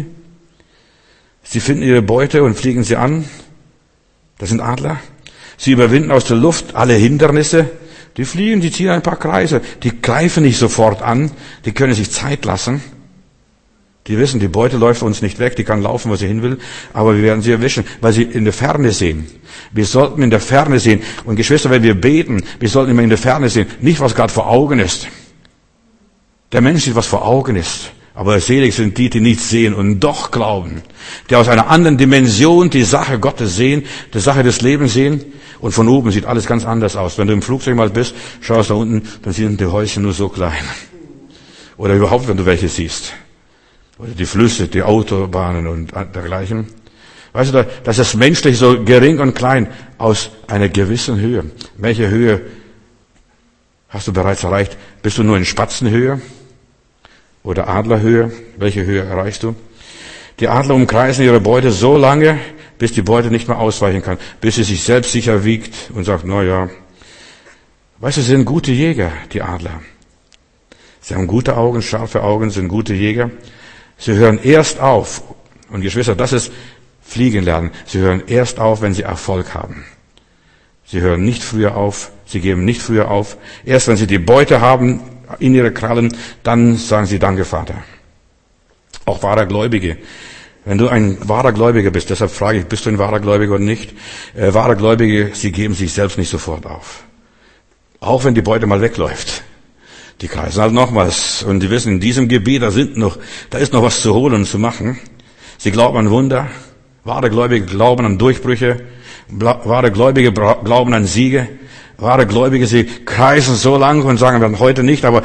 Sie finden ihre Beute und fliegen sie an. Das sind Adler. Sie überwinden aus der Luft alle Hindernisse. Die fliegen, die ziehen ein paar Kreise. Die greifen nicht sofort an. Die können sich Zeit lassen. Die wissen, die Beute läuft uns nicht weg, die kann laufen, wo sie hin will, aber wir werden sie erwischen, weil sie in der Ferne sehen. Wir sollten in der Ferne sehen. Und Geschwister, wenn wir beten, wir sollten immer in der Ferne sehen, nicht was gerade vor Augen ist. Der Mensch sieht, was vor Augen ist. Aber selig sind die, die nichts sehen und doch glauben. Die aus einer anderen Dimension die Sache Gottes sehen, die Sache des Lebens sehen. Und von oben sieht alles ganz anders aus. Wenn du im Flugzeug mal bist, schaust da unten, dann sind die Häuschen nur so klein. Oder überhaupt, wenn du welche siehst. Oder die Flüsse, die Autobahnen und dergleichen. Weißt du, das ist menschlich so gering und klein aus einer gewissen Höhe. Welche Höhe hast du bereits erreicht? Bist du nur in Spatzenhöhe oder Adlerhöhe? Welche Höhe erreichst du? Die Adler umkreisen ihre Beute so lange, bis die Beute nicht mehr ausweichen kann, bis sie sich selbst sicher wiegt und sagt, na ja. Weißt du, sie sind gute Jäger, die Adler. Sie haben gute Augen, scharfe Augen, sind gute Jäger. Sie hören erst auf, und Geschwister, das ist Fliegen lernen. Sie hören erst auf, wenn sie Erfolg haben. Sie hören nicht früher auf, sie geben nicht früher auf. Erst wenn sie die Beute haben in ihre Krallen, dann sagen sie Danke, Vater. Auch wahre Gläubige. Wenn du ein wahrer Gläubiger bist, deshalb frage ich, bist du ein wahrer Gläubiger oder nicht? Äh, wahre Gläubige, sie geben sich selbst nicht sofort auf. Auch wenn die Beute mal wegläuft. Die kreisen halt nochmals. Und die wissen, in diesem Gebiet, da sind noch, da ist noch was zu holen und zu machen. Sie glauben an Wunder. Wahre Gläubige glauben an Durchbrüche. Wahre Gläubige glauben an Siege. Wahre Gläubige, sie kreisen so lang und sagen, wir heute nicht, aber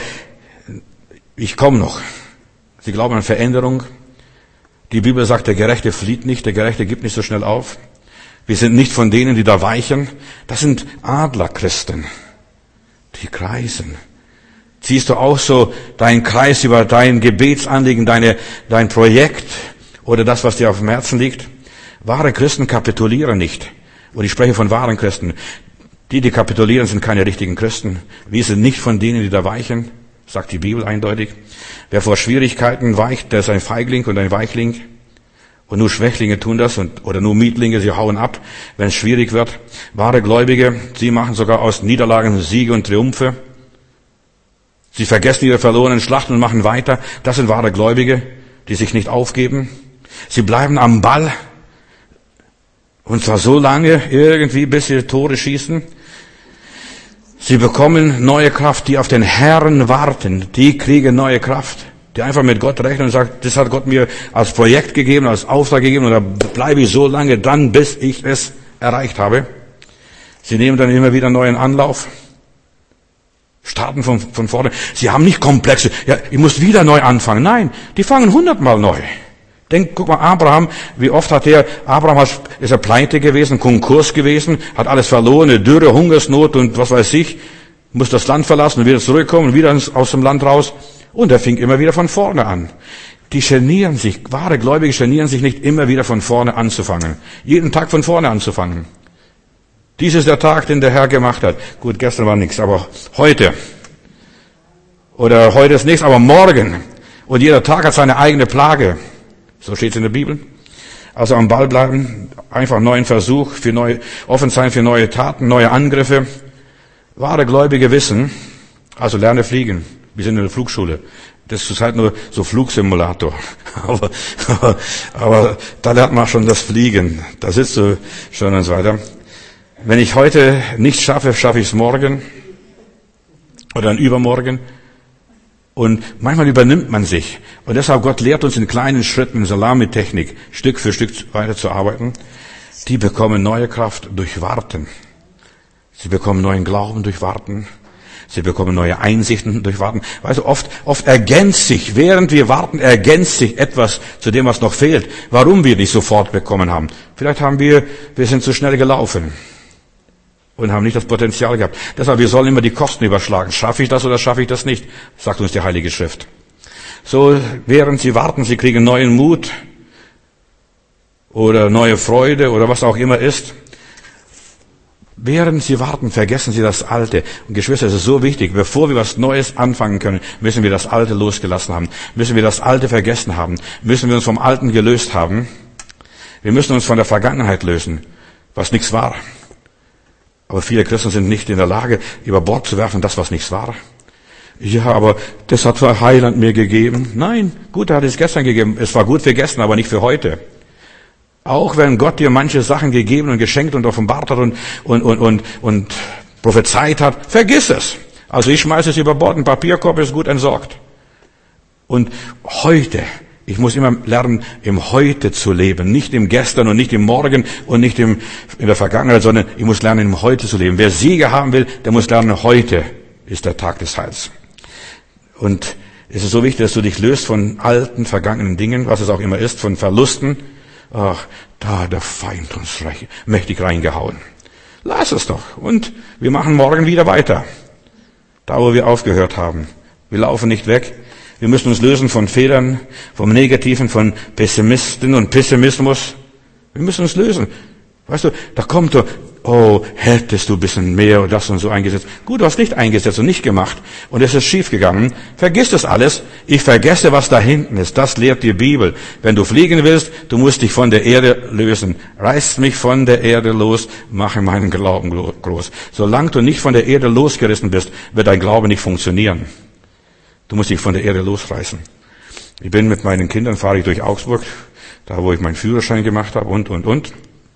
ich komme noch. Sie glauben an Veränderung. Die Bibel sagt, der Gerechte flieht nicht, der Gerechte gibt nicht so schnell auf. Wir sind nicht von denen, die da weichen. Das sind Adlerchristen. Die kreisen. Ziehst du auch so deinen Kreis über dein Gebetsanliegen, deine, dein Projekt oder das, was dir auf dem Herzen liegt? Wahre Christen kapitulieren nicht. Und ich spreche von wahren Christen. Die, die kapitulieren, sind keine richtigen Christen. Wir sind nicht von denen, die da weichen, sagt die Bibel eindeutig. Wer vor Schwierigkeiten weicht, der ist ein Feigling und ein Weichling. Und nur Schwächlinge tun das und, oder nur Mietlinge, sie hauen ab, wenn es schwierig wird. Wahre Gläubige, sie machen sogar aus Niederlagen Siege und Triumphe. Sie vergessen ihre verlorenen Schlachten und machen weiter. Das sind wahre Gläubige, die sich nicht aufgeben. Sie bleiben am Ball. Und zwar so lange, irgendwie, bis sie Tore schießen. Sie bekommen neue Kraft, die auf den Herrn warten. Die kriegen neue Kraft. Die einfach mit Gott rechnen und sagen, das hat Gott mir als Projekt gegeben, als Auftrag gegeben. Und da bleibe ich so lange dran, bis ich es erreicht habe. Sie nehmen dann immer wieder neuen Anlauf. Starten von, von vorne. Sie haben nicht Komplexe. Ja, ich muss wieder neu anfangen. Nein, die fangen hundertmal neu. Denk, guck mal, Abraham, wie oft hat er, Abraham hat, ist er pleite gewesen, Konkurs gewesen, hat alles verloren, eine Dürre, Hungersnot und was weiß ich, muss das Land verlassen und wieder zurückkommen und wieder aus dem Land raus. Und er fing immer wieder von vorne an. Die genieren sich, wahre Gläubige genieren sich nicht immer wieder von vorne anzufangen. Jeden Tag von vorne anzufangen. Dies ist der Tag, den der Herr gemacht hat. Gut, gestern war nichts, aber heute. Oder heute ist nichts, aber morgen. Und jeder Tag hat seine eigene Plage. So steht es in der Bibel. Also am Ball bleiben, einfach neuen Versuch, für neue, offen sein für neue Taten, neue Angriffe. Wahre Gläubige wissen, also lerne fliegen. Wir sind in der Flugschule. Das ist zurzeit nur so Flugsimulator. Aber, aber, aber da lernt man schon das Fliegen. Da sitzt du schon und so weiter. Wenn ich heute nichts schaffe, schaffe ich es morgen. Oder dann übermorgen. Und manchmal übernimmt man sich. Und deshalb Gott lehrt uns in kleinen Schritten, in Salamitechnik, Stück für Stück weiterzuarbeiten. Die bekommen neue Kraft durch Warten. Sie bekommen neuen Glauben durch Warten. Sie bekommen neue Einsichten durch Warten. Weißt du, oft, oft ergänzt sich, während wir warten, ergänzt sich etwas zu dem, was noch fehlt. Warum wir nicht sofort bekommen haben. Vielleicht haben wir, wir sind zu schnell gelaufen. Und haben nicht das Potenzial gehabt. Deshalb, wir sollen immer die Kosten überschlagen. Schaffe ich das oder schaffe ich das nicht? Sagt uns die Heilige Schrift. So, während Sie warten, Sie kriegen neuen Mut oder neue Freude oder was auch immer ist. Während Sie warten, vergessen Sie das Alte. Und Geschwister, es ist so wichtig, bevor wir was Neues anfangen können, müssen wir das Alte losgelassen haben. Müssen wir das Alte vergessen haben. Müssen wir uns vom Alten gelöst haben. Wir müssen uns von der Vergangenheit lösen, was nichts war. Aber viele Christen sind nicht in der Lage, über Bord zu werfen, das, was nichts war. Ja, aber das hat der Heiland mir gegeben. Nein, gut, er hat es gestern gegeben. Es war gut für gestern, aber nicht für heute. Auch wenn Gott dir manche Sachen gegeben und geschenkt und offenbart hat und, und, und, und, und prophezeit hat, vergiss es. Also ich schmeiße es über Bord, ein Papierkorb ist gut entsorgt. Und heute, ich muss immer lernen, im Heute zu leben. Nicht im Gestern und nicht im Morgen und nicht im, in der Vergangenheit, sondern ich muss lernen, im Heute zu leben. Wer Siege haben will, der muss lernen, heute ist der Tag des Heils. Und es ist so wichtig, dass du dich löst von alten, vergangenen Dingen, was es auch immer ist, von Verlusten. Ach, da hat der Feind uns mächtig reingehauen. Lass es doch. Und wir machen morgen wieder weiter. Da, wo wir aufgehört haben. Wir laufen nicht weg. Wir müssen uns lösen von Fehlern, vom Negativen, von Pessimisten und Pessimismus. Wir müssen uns lösen. Weißt du, da kommt du, oh, hättest du ein bisschen mehr und das und so eingesetzt. Gut, du hast nicht eingesetzt und nicht gemacht. Und es ist schief gegangen. Vergiss das alles. Ich vergesse, was da hinten ist. Das lehrt die Bibel. Wenn du fliegen willst, du musst dich von der Erde lösen. Reiß mich von der Erde los, mache meinen Glauben groß. Solange du nicht von der Erde losgerissen bist, wird dein Glaube nicht funktionieren. Du musst dich von der Erde losreißen. Ich bin mit meinen Kindern, fahre ich durch Augsburg, da wo ich meinen Führerschein gemacht habe und, und, und.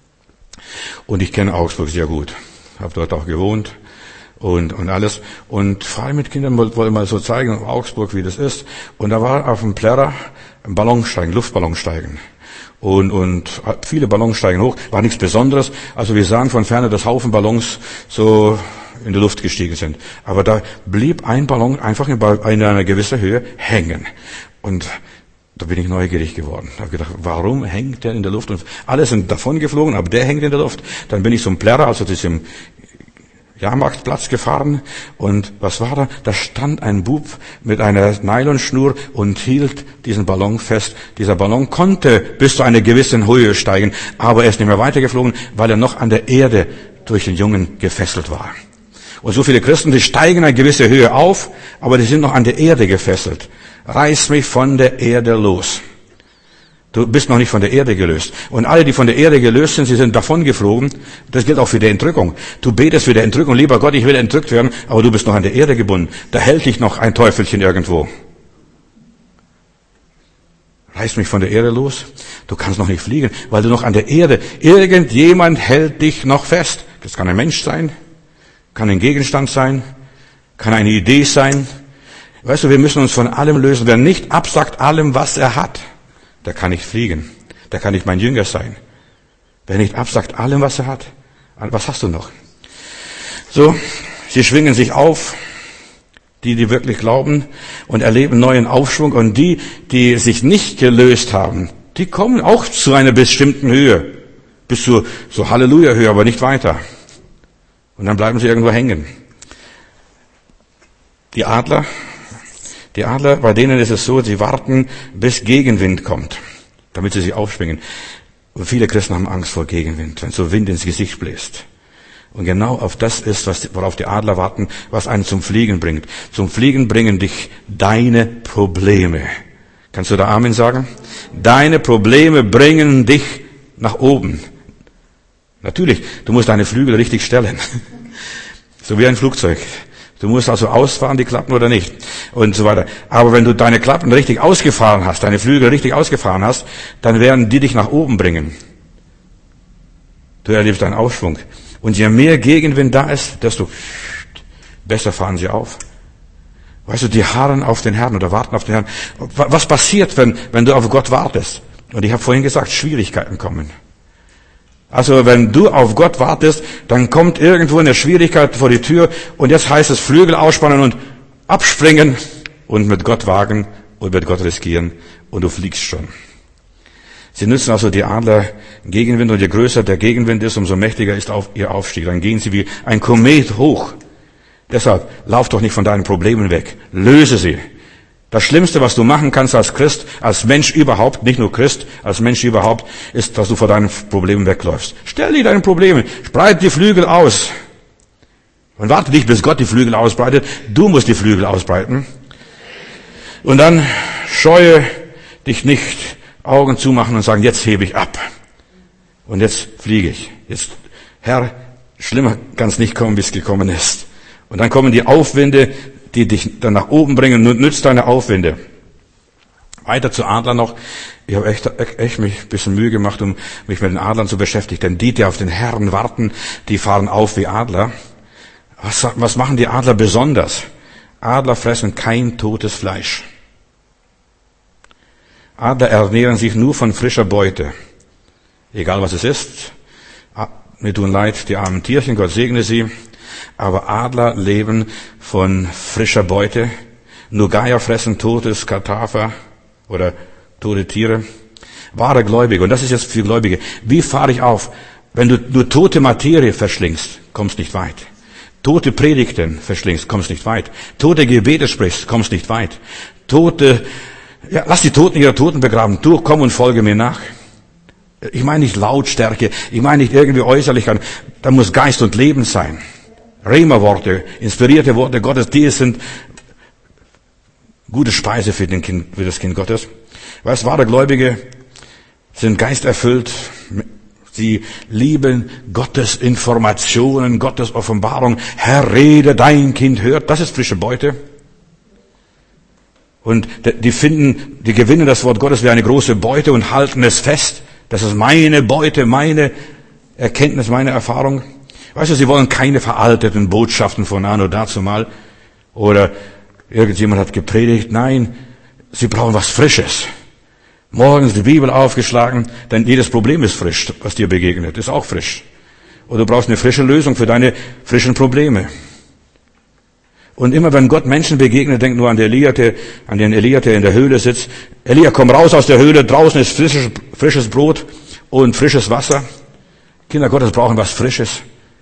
Und ich kenne Augsburg sehr gut. Habe dort auch gewohnt und, und alles. Und fahre mit Kindern, wollte mal so zeigen, Augsburg, wie das ist. Und da war auf dem Plärrer ein Ballonsteigen, Luftballonsteigen. Und, und viele Ballons steigen hoch, war nichts Besonderes. Also wir sahen von ferne, dass Haufen Ballons so in die Luft gestiegen sind. Aber da blieb ein Ballon einfach in einer gewissen Höhe hängen. Und da bin ich neugierig geworden. Ich habe gedacht, warum hängt der in der Luft? Und alle sind davon geflogen, aber der hängt in der Luft. Dann bin ich zum Plärrer, also diesem Jahrmarktplatz gefahren. Und was war da? Da stand ein Bub mit einer Nylonschnur und hielt diesen Ballon fest. Dieser Ballon konnte bis zu einer gewissen Höhe steigen, aber er ist nicht mehr weitergeflogen, weil er noch an der Erde durch den Jungen gefesselt war. Und so viele Christen, die steigen eine gewisse Höhe auf, aber die sind noch an der Erde gefesselt. Reiß mich von der Erde los. Du bist noch nicht von der Erde gelöst. Und alle, die von der Erde gelöst sind, sie sind davon geflogen. Das gilt auch für die Entrückung. Du betest für die Entrückung. Lieber Gott, ich will entrückt werden, aber du bist noch an der Erde gebunden. Da hält dich noch ein Teufelchen irgendwo. Reiß mich von der Erde los. Du kannst noch nicht fliegen, weil du noch an der Erde, irgendjemand hält dich noch fest. Das kann ein Mensch sein, kann ein Gegenstand sein, kann eine Idee sein. Weißt du, wir müssen uns von allem lösen. Wer nicht absagt allem, was er hat, der kann nicht fliegen. Der kann nicht mein Jünger sein. Wer nicht absagt allem, was er hat, was hast du noch? So, sie schwingen sich auf die, die wirklich glauben und erleben neuen Aufschwung. Und die, die sich nicht gelöst haben, die kommen auch zu einer bestimmten Höhe. Bis zu so Halleluja-Höhe, aber nicht weiter. Und dann bleiben sie irgendwo hängen. Die Adler, die Adler, bei denen ist es so, sie warten, bis Gegenwind kommt, damit sie sich aufschwingen. Und viele Christen haben Angst vor Gegenwind, wenn so Wind ins Gesicht bläst. Und genau auf das ist, was, worauf die Adler warten, was einen zum Fliegen bringt. Zum Fliegen bringen dich deine Probleme. Kannst du da Amen sagen? Deine Probleme bringen dich nach oben. Natürlich, du musst deine Flügel richtig stellen. So wie ein Flugzeug. Du musst also ausfahren, die Klappen oder nicht. Und so weiter. Aber wenn du deine Klappen richtig ausgefahren hast, deine Flügel richtig ausgefahren hast, dann werden die dich nach oben bringen. Du erlebst einen Aufschwung. Und je mehr Gegenwind da ist, desto besser fahren sie auf. Weißt du, die harren auf den Herrn oder warten auf den Herrn. Was passiert, wenn, wenn du auf Gott wartest? Und ich habe vorhin gesagt, Schwierigkeiten kommen. Also wenn du auf Gott wartest, dann kommt irgendwo eine Schwierigkeit vor die Tür und jetzt heißt es Flügel ausspannen und abspringen und mit Gott wagen und mit Gott riskieren und du fliegst schon. Sie nützen also die Adler Gegenwind und je größer der Gegenwind ist, umso mächtiger ist auf ihr Aufstieg. Dann gehen sie wie ein Komet hoch. Deshalb lauf doch nicht von deinen Problemen weg. Löse sie. Das Schlimmste, was du machen kannst als Christ, als Mensch überhaupt, nicht nur Christ, als Mensch überhaupt, ist, dass du vor deinen Problemen wegläufst. Stell dir deine Probleme, breite die Flügel aus. Und warte nicht, bis Gott die Flügel ausbreitet. Du musst die Flügel ausbreiten. Und dann scheue dich nicht, Augen zumachen und sagen, jetzt hebe ich ab. Und jetzt fliege ich. Jetzt, Herr, schlimmer kann es nicht kommen, wie es gekommen ist. Und dann kommen die Aufwinde, die dich dann nach oben bringen. Nützt deine Aufwinde. Weiter zu Adlern noch. Ich habe echt, echt mich ein bisschen Mühe gemacht, um mich mit den Adlern zu beschäftigen. Denn die, die auf den Herrn warten, die fahren auf wie Adler. Was, was machen die Adler besonders? Adler fressen kein totes Fleisch. Adler ernähren sich nur von frischer Beute. Egal was es ist. Mir tun leid, die armen Tierchen, Gott segne sie. Aber Adler leben von frischer Beute. Nur Geier fressen totes Kadaver oder tote Tiere. Wahre Gläubige, und das ist jetzt für Gläubige. Wie fahre ich auf? Wenn du nur tote Materie verschlingst, kommst nicht weit. Tote Predigten verschlingst, kommst nicht weit. Tote Gebete sprichst, kommst nicht weit. Tote Ja, lass die Toten ihre Toten begraben. Du, komm und folge mir nach. Ich meine nicht Lautstärke. Ich meine nicht irgendwie Äußerlichkeit. Da muss Geist und Leben sein. Rhema-Worte, inspirierte Worte Gottes, die sind gute Speise für, den kind, für das Kind Gottes. Weißt, wahre Gläubige sind geisterfüllt. Sie lieben Gottes Informationen, Gottes Offenbarung. Herr, rede, dein Kind hört. Das ist frische Beute. Und die finden, die gewinnen das Wort Gottes wie eine große Beute und halten es fest. Das ist meine Beute, meine Erkenntnis, meine Erfahrung. Weißt du, sie wollen keine veralteten Botschaften von an oder dazu mal. Oder irgendjemand hat gepredigt. Nein, sie brauchen was Frisches. Morgens die Bibel aufgeschlagen, denn jedes Problem ist frisch, was dir begegnet, ist auch frisch. Und du brauchst eine frische Lösung für deine frischen Probleme. Und immer wenn Gott Menschen begegnet, denk nur an den Elia, der, an den Elia, der in der Höhle sitzt. Elia, komm raus aus der Höhle, draußen ist frisches, frisches Brot und frisches Wasser. Kinder Gottes brauchen was Frisches.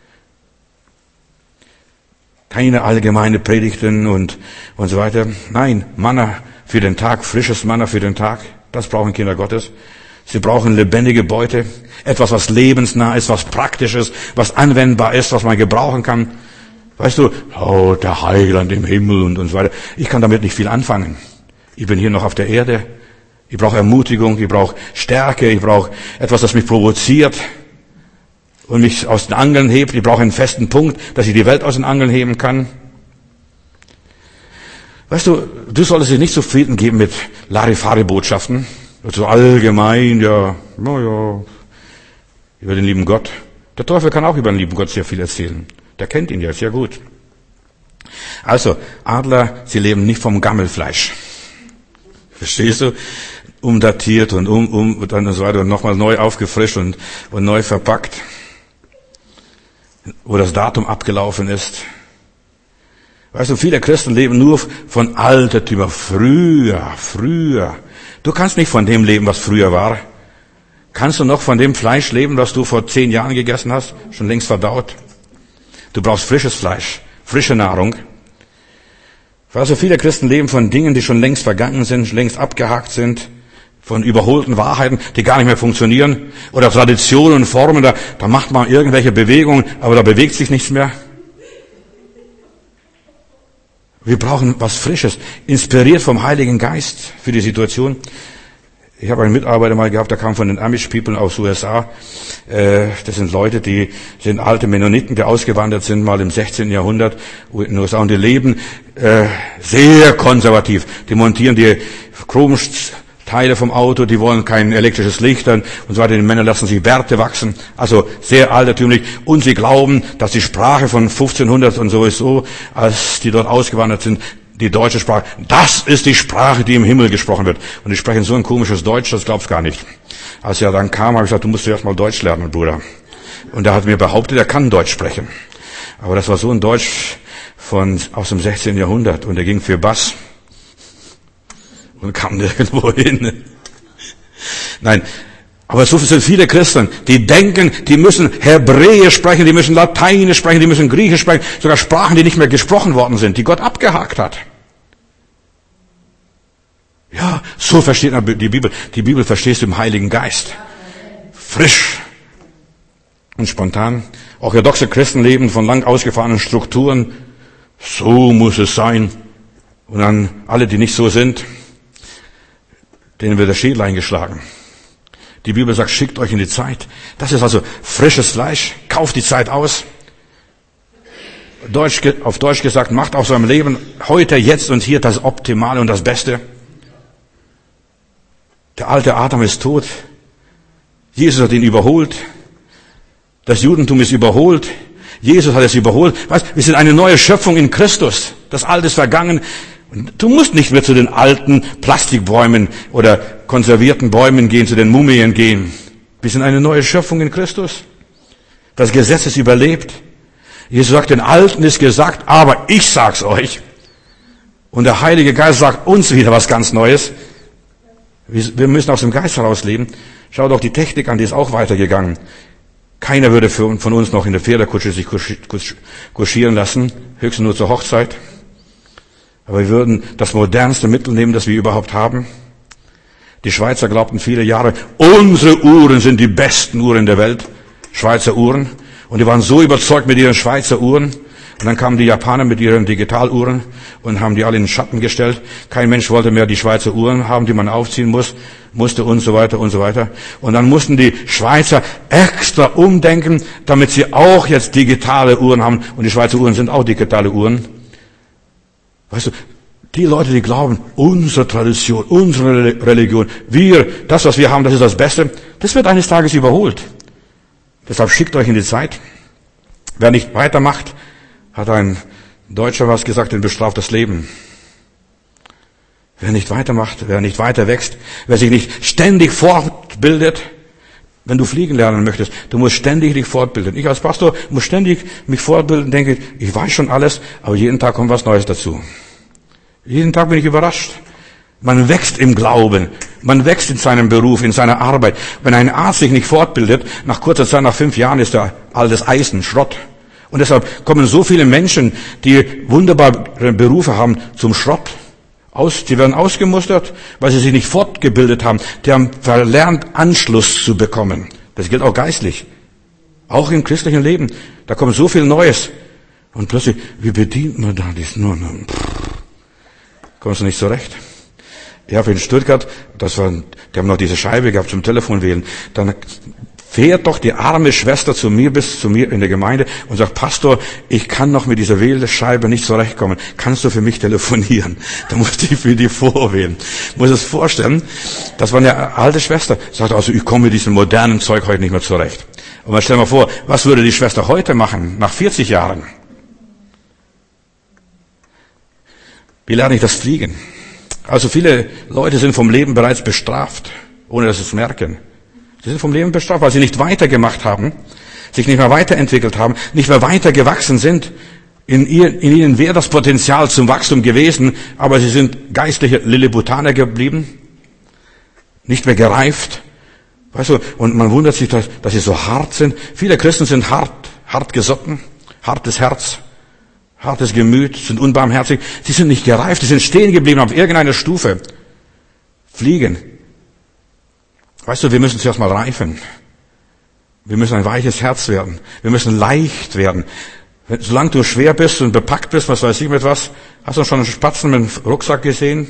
Keine allgemeine Predigten und, und so weiter. Nein, Manna für den Tag, frisches Manna für den Tag. Das brauchen Kinder Gottes. Sie brauchen lebendige Beute. Etwas, was lebensnah ist, was praktisch ist, was anwendbar ist, was man gebrauchen kann. Weißt du, oh, der Heiland im Himmel und, und so weiter. Ich kann damit nicht viel anfangen. Ich bin hier noch auf der Erde. Ich brauche Ermutigung, ich brauche Stärke, ich brauche etwas, das mich provoziert und mich aus den Angeln hebt. Ich brauche einen festen Punkt, dass ich die Welt aus den Angeln heben kann. Weißt du, du solltest dich nicht zufrieden geben mit Larifari-Botschaften. So allgemein, ja, na ja, über den lieben Gott. Der Teufel kann auch über den lieben Gott sehr viel erzählen. Der kennt ihn ja sehr gut. Also, Adler, sie leben nicht vom Gammelfleisch. Verstehst du? Umdatiert und um, um, und dann und so weiter und nochmal neu aufgefrischt und, und neu verpackt. Wo das Datum abgelaufen ist. Weißt du, viele Christen leben nur von Altertümer. Früher, früher. Du kannst nicht von dem leben, was früher war. Kannst du noch von dem Fleisch leben, was du vor zehn Jahren gegessen hast? Schon längst verdaut. Du brauchst frisches Fleisch, frische Nahrung. Also viele Christen leben von Dingen, die schon längst vergangen sind, längst abgehakt sind, von überholten Wahrheiten, die gar nicht mehr funktionieren, oder Traditionen und Formen, da, da macht man irgendwelche Bewegungen, aber da bewegt sich nichts mehr. Wir brauchen was Frisches, inspiriert vom Heiligen Geist für die Situation. Ich habe einen Mitarbeiter mal gehabt, der kam von den Amish People aus U S A. Das sind Leute, die sind alte Mennoniten, die ausgewandert sind, mal im sechzehnten Jahrhundert in den U S A, und die leben sehr konservativ. Die montieren die Chromteile vom Auto, die wollen kein elektrisches Licht und so weiter. Die Männer lassen sich Bärte wachsen, also sehr altertümlich. Und sie glauben, dass die Sprache von fünfzehnhundert und sowieso, als die dort ausgewandert sind, die deutsche Sprache, das ist die Sprache, die im Himmel gesprochen wird. Und die sprechen so ein komisches Deutsch, das glaubst gar nicht. Als er dann kam, habe ich gesagt, du musst erst mal Deutsch lernen, Bruder. Und er hat mir behauptet, er kann Deutsch sprechen. Aber das war so ein Deutsch von, aus dem sechzehnten Jahrhundert. Und er ging für Bass. Und kam nirgendwo hin. Nein. Aber so sind viele Christen, die denken, die müssen Hebräisch sprechen, die müssen Lateinisch sprechen, die müssen Griechisch sprechen, sogar Sprachen, die nicht mehr gesprochen worden sind, die Gott abgehakt hat. Ja, so versteht man die Bibel. Die Bibel verstehst du im Heiligen Geist. Frisch und spontan. Orthodoxe Christen leben von lang ausgefahrenen Strukturen. So muss es sein. Und dann alle, die nicht so sind, denen wird der Schädel eingeschlagen. Die Bibel sagt, schickt euch in die Zeit. Das ist also frisches Fleisch. Kauft die Zeit aus. Deutsch, auf Deutsch gesagt, macht aus eurem Leben heute, jetzt und hier das Optimale und das Beste. Der alte Adam ist tot. Jesus hat ihn überholt. Das Judentum ist überholt. Jesus hat es überholt. Weißt, wir sind eine neue Schöpfung in Christus. Das Alte ist vergangen. Du musst nicht mehr zu den alten Plastikbäumen oder konservierten Bäumen gehen, zu den Mumien gehen. Wir sind eine neue Schöpfung in Christus. Das Gesetz ist überlebt. Jesus sagt, den Alten ist gesagt, aber ich sag's euch. Und der Heilige Geist sagt uns wieder was ganz Neues. Wir müssen aus dem Geist heraus leben. Schau doch die Technik an, die ist auch weitergegangen. Keiner würde von uns noch in der Pferdekutsche sich kutschieren lassen, höchstens nur zur Hochzeit. Aber wir würden das modernste Mittel nehmen, das wir überhaupt haben. Die Schweizer glaubten viele Jahre, unsere Uhren sind die besten Uhren der Welt. Schweizer Uhren. Und die waren so überzeugt mit ihren Schweizer Uhren. Und dann kamen die Japaner mit ihren Digitaluhren und haben die alle in den Schatten gestellt. Kein Mensch wollte mehr die Schweizer Uhren haben, die man aufziehen muss, musste und so weiter und so weiter. Und dann mussten die Schweizer extra umdenken, damit sie auch jetzt digitale Uhren haben. Und die Schweizer Uhren sind auch digitale Uhren. Weißt du, die Leute, die glauben, unsere Tradition, unsere Religion, wir, das, was wir haben, das ist das Beste, das wird eines Tages überholt. Deshalb schickt euch in die Zeit. Wer nicht weitermacht, hat ein Deutscher was gesagt, den bestraft das Leben. Wer nicht weitermacht, wer nicht weiter wächst, wer sich nicht ständig fortbildet, wenn du fliegen lernen möchtest, du musst ständig dich fortbilden. Ich als Pastor muss ständig mich fortbilden, denke, ich weiß schon alles, aber jeden Tag kommt was Neues dazu. Jeden Tag bin ich überrascht. Man wächst im Glauben. Man wächst in seinem Beruf, in seiner Arbeit. Wenn ein Arzt sich nicht fortbildet, nach kurzer Zeit, nach fünf Jahren ist er altes Eisen, Schrott. Und deshalb kommen so viele Menschen, die wunderbare Berufe haben, zum Schrott. Aus, die werden ausgemustert, weil sie sich nicht fortgebildet haben. Die haben verlernt, Anschluss zu bekommen. Das gilt auch geistlich. Auch im christlichen Leben. Da kommt so viel Neues. Und plötzlich, wie bedient man da das nur? Kommst du nicht zurecht? Ich habe in Stuttgart, das war, die haben noch diese Scheibe gehabt zum Telefonwählen. Dann fährt doch die arme Schwester zu mir bis zu mir in der Gemeinde und sagt, Pastor, ich kann noch mit dieser Wählscheibe nicht zurechtkommen. Kannst du für mich telefonieren? Da musste ich für die vorwählen. Ich muss es vorstellen, das war eine alte Schwester. Sagt also, ich komme mit diesem modernen Zeug heute nicht mehr zurecht. Und man stellt mal vor, was würde die Schwester heute machen, nach vierzig Jahren? Wie lerne ich das Fliegen? Also viele Leute sind vom Leben bereits bestraft, ohne dass sie es merken. Sie sind vom Leben bestraft, weil sie nicht weitergemacht haben, sich nicht mehr weiterentwickelt haben, nicht mehr weiter gewachsen sind. In, ihr, in ihnen wäre das Potenzial zum Wachstum gewesen, aber sie sind geistliche Lilliputaner geblieben, nicht mehr gereift. Weißt du, und man wundert sich, dass, dass sie so hart sind. Viele Christen sind hart, hart gesotten, hartes Herz, hartes Gemüt, sind unbarmherzig. Sie sind nicht gereift, sie sind stehen geblieben auf irgendeiner Stufe. Fliegen. Weißt du, wir müssen zuerst mal reifen. Wir müssen ein weiches Herz werden. Wir müssen leicht werden. Solange du schwer bist und bepackt bist, was weiß ich mit was, hast du schon einen Spatzen mit einem Rucksack gesehen?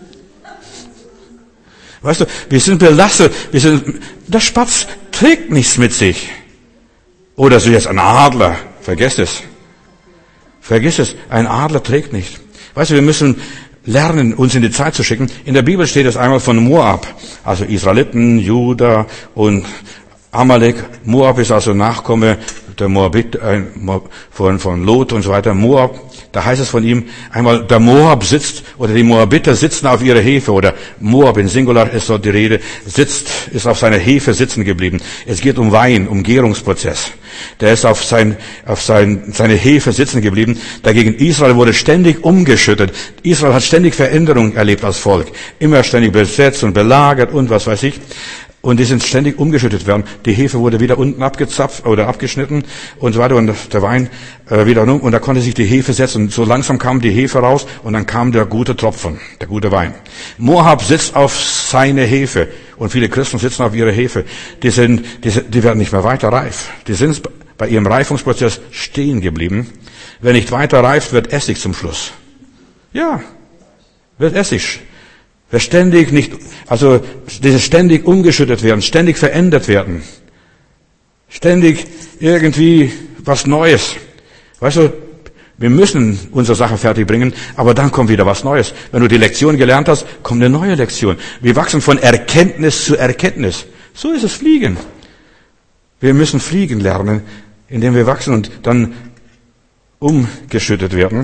Weißt du, wir sind belastet. Wir sind, der Spatz trägt nichts mit sich. Oder so jetzt ein Adler. Vergiss es. Vergiss es. Ein Adler trägt nicht. Weißt du, wir müssen lernen, uns in die Zeit zu schicken. In der Bibel steht es einmal von Moab. Also Israeliten, Juda und Amalek. Moab ist also Nachkomme der Moabit, äh, von, von Lot und so weiter. Moab, da heißt es von ihm einmal, der Moab sitzt, oder die Moabiter sitzen auf ihrer Hefe, oder Moab in Singular ist dort die Rede, sitzt, ist auf seiner Hefe sitzen geblieben. Es geht um Wein, um Gärungsprozess. Der ist auf sein, auf sein, seine Hefe sitzen geblieben. Dagegen Israel wurde ständig umgeschüttet. Israel hat ständig Veränderung erlebt als Volk. Immer ständig besetzt und belagert und was weiß ich. Und die sind ständig umgeschüttet worden. Die Hefe wurde wieder unten abgezapft oder abgeschnitten und so weiter und der Wein äh, wieder um. Und da konnte sich die Hefe setzen. Und so langsam kam die Hefe raus und dann kam der gute Tropfen, der gute Wein. Moab sitzt auf seine Hefe und viele Christen sitzen auf ihre Hefe. Die sind, die, die werden nicht mehr weiter reif. Die sind bei ihrem Reifungsprozess stehen geblieben. Wer nicht weiter reift, wird Essig zum Schluss. Ja, wird Essig. Wer ständig nicht, also dieses ständig umgeschüttet werden, ständig verändert werden, ständig irgendwie was Neues. Weißt du, wir müssen unsere Sache fertig bringen, aber dann kommt wieder was Neues. Wenn du die Lektion gelernt hast, kommt eine neue Lektion. Wir wachsen von Erkenntnis zu Erkenntnis. So ist es Fliegen. Wir müssen fliegen lernen, indem wir wachsen und dann umgeschüttet werden.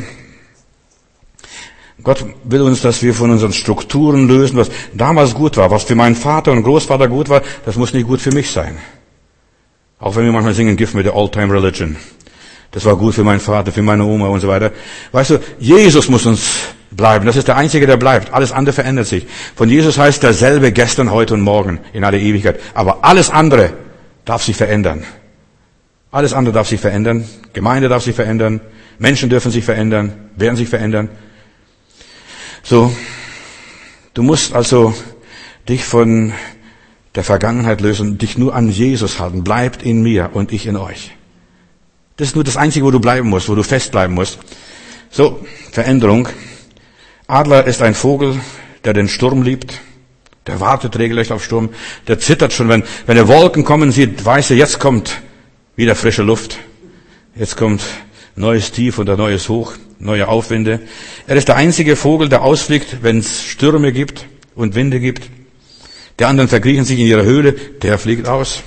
Gott will uns, dass wir von unseren Strukturen lösen, was damals gut war, was für meinen Vater und Großvater gut war, das muss nicht gut für mich sein. Auch wenn wir manchmal singen, give me the all-time religion. Das war gut für meinen Vater, für meine Oma und so weiter. Weißt du, Jesus muss uns bleiben. Das ist der Einzige, der bleibt. Alles andere verändert sich. Von Jesus heißt derselbe gestern, heute und morgen in alle Ewigkeit. Aber alles andere darf sich verändern. Alles andere darf sich verändern. Gemeinde darf sich verändern. Menschen dürfen sich verändern, werden sich verändern. So, du musst also dich von der Vergangenheit lösen, dich nur an Jesus halten. Bleibt in mir und ich in euch. Das ist nur das Einzige, wo du bleiben musst, wo du festbleiben musst. So, Veränderung. Adler ist ein Vogel, der den Sturm liebt. Der wartet regelrecht auf Sturm. Der zittert schon, wenn, wenn er Wolken kommen sieht, weiß er, jetzt kommt wieder frische Luft. Jetzt kommt neues Tief oder neues Hoch, neue Aufwinde. Er ist der einzige Vogel, der ausfliegt, wenn es Stürme gibt und Winde gibt. Die anderen verkriechen sich in ihrer Höhle, der fliegt aus.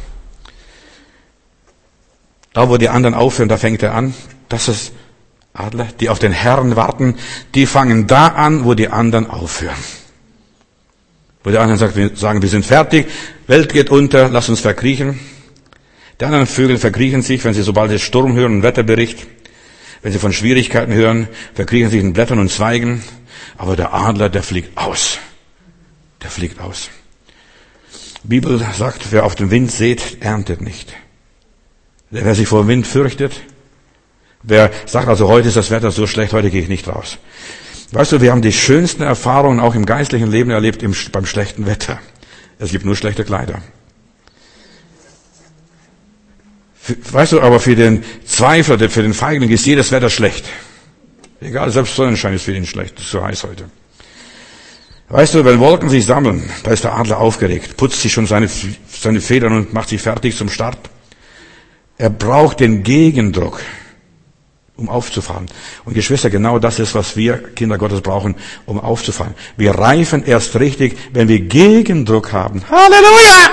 Da, wo die anderen aufhören, da fängt er an. Das ist Adler, die auf den Herrn warten, die fangen da an, wo die anderen aufhören. Wo die anderen sagen, wir sind fertig, Welt geht unter, lass uns verkriechen. Die anderen Vögel verkriechen sich, wenn sie sobald sie Sturm hören, einen Wetterbericht. Wenn sie von Schwierigkeiten hören, verkriechen sich in Blättern und Zweigen. Aber der Adler, der fliegt aus. Der fliegt aus. Die Bibel sagt, wer auf den Wind sät, erntet nicht. Wer sich vor dem Wind fürchtet, wer sagt also, heute ist das Wetter so schlecht, heute gehe ich nicht raus. Weißt du, wir haben die schönsten Erfahrungen auch im geistlichen Leben erlebt im, beim schlechten Wetter. Es gibt nur schlechte Kleider. Weißt du, aber für den Zweifler, für den Feigling ist jedes Wetter schlecht. Egal, selbst Sonnenschein ist für ihn schlecht, es ist so heiß heute. Weißt du, wenn Wolken sich sammeln, da ist der Adler aufgeregt, putzt sich schon seine, seine Federn und macht sich fertig zum Start. Er braucht den Gegendruck, um aufzufahren. Und Geschwister, genau das ist, was wir Kinder Gottes brauchen, um aufzufahren. Wir reifen erst richtig, wenn wir Gegendruck haben. Halleluja!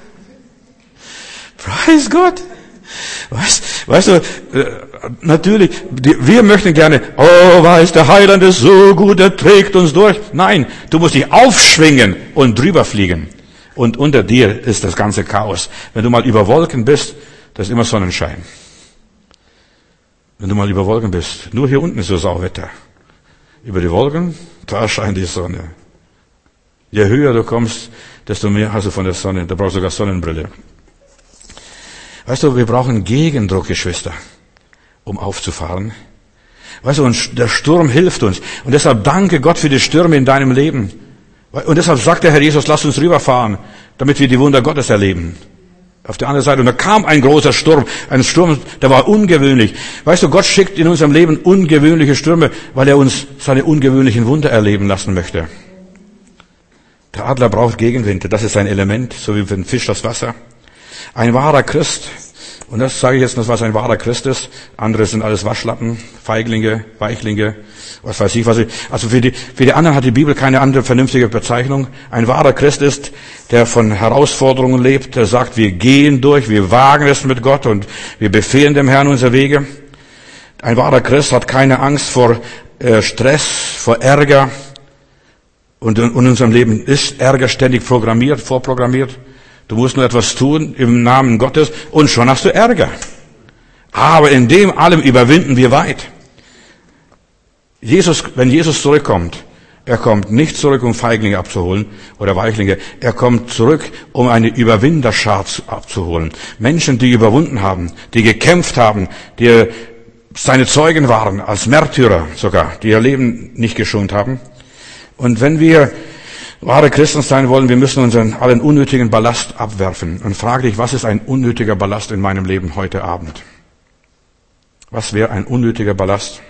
Preis Gott! Weißt, weißt du, äh, natürlich, die, wir möchten gerne, oh, weiß, der Heiland ist so gut, er trägt uns durch. Nein, du musst dich aufschwingen und drüber fliegen. Und unter dir ist das ganze Chaos. Wenn du mal über Wolken bist, das ist immer Sonnenschein. wenn du mal über Wolken bist. Nur hier unten ist so Sauwetter. Über die Wolken, da scheint die Sonne. Je höher du kommst, desto mehr hast du von der Sonne. Da brauchst du sogar Sonnenbrille. Weißt du, wir brauchen Gegendruck, Geschwister, um aufzufahren. Weißt du, und der Sturm hilft uns. Und deshalb danke Gott für die Stürme in deinem Leben. Und deshalb sagt der Herr Jesus, lass uns rüberfahren, damit wir die Wunder Gottes erleben. Auf der anderen Seite. Und da kam ein großer Sturm. Ein Sturm, der war ungewöhnlich. Weißt du, Gott schickt in unserem Leben ungewöhnliche Stürme, weil er uns seine ungewöhnlichen Wunder erleben lassen möchte. Der Adler braucht Gegenwind. Das ist sein Element, so wie ein Fisch das Wasser. Ein wahrer Christ, und das sage ich jetzt noch, was ein wahrer Christ ist. Andere sind alles Waschlappen, Feiglinge, Weichlinge, was weiß ich, was ich. Also für die, für die anderen hat die Bibel keine andere vernünftige Bezeichnung. Ein wahrer Christ ist, der von Herausforderungen lebt, der sagt, wir gehen durch, wir wagen es mit Gott und wir befehlen dem Herrn unsere Wege. Ein wahrer Christ hat keine Angst vor äh, Stress, vor Ärger. Und in unserem Leben ist Ärger ständig programmiert, vorprogrammiert. Du musst nur etwas tun im Namen Gottes und schon hast du Ärger. Aber in dem allem überwinden wir weit. Jesus, wenn Jesus zurückkommt, er kommt nicht zurück, um Feiglinge abzuholen oder Weichlinge. Er kommt zurück, um eine Überwinderschar abzuholen. Menschen, die überwunden haben, die gekämpft haben, die seine Zeugen waren, als Märtyrer sogar, die ihr Leben nicht geschont haben. Und wenn wir wahre Christen sein wollen, wir müssen unseren allen unnötigen Ballast abwerfen. Und frage dich, was ist ein unnötiger Ballast in meinem Leben heute Abend? Was wäre ein unnötiger Ballast?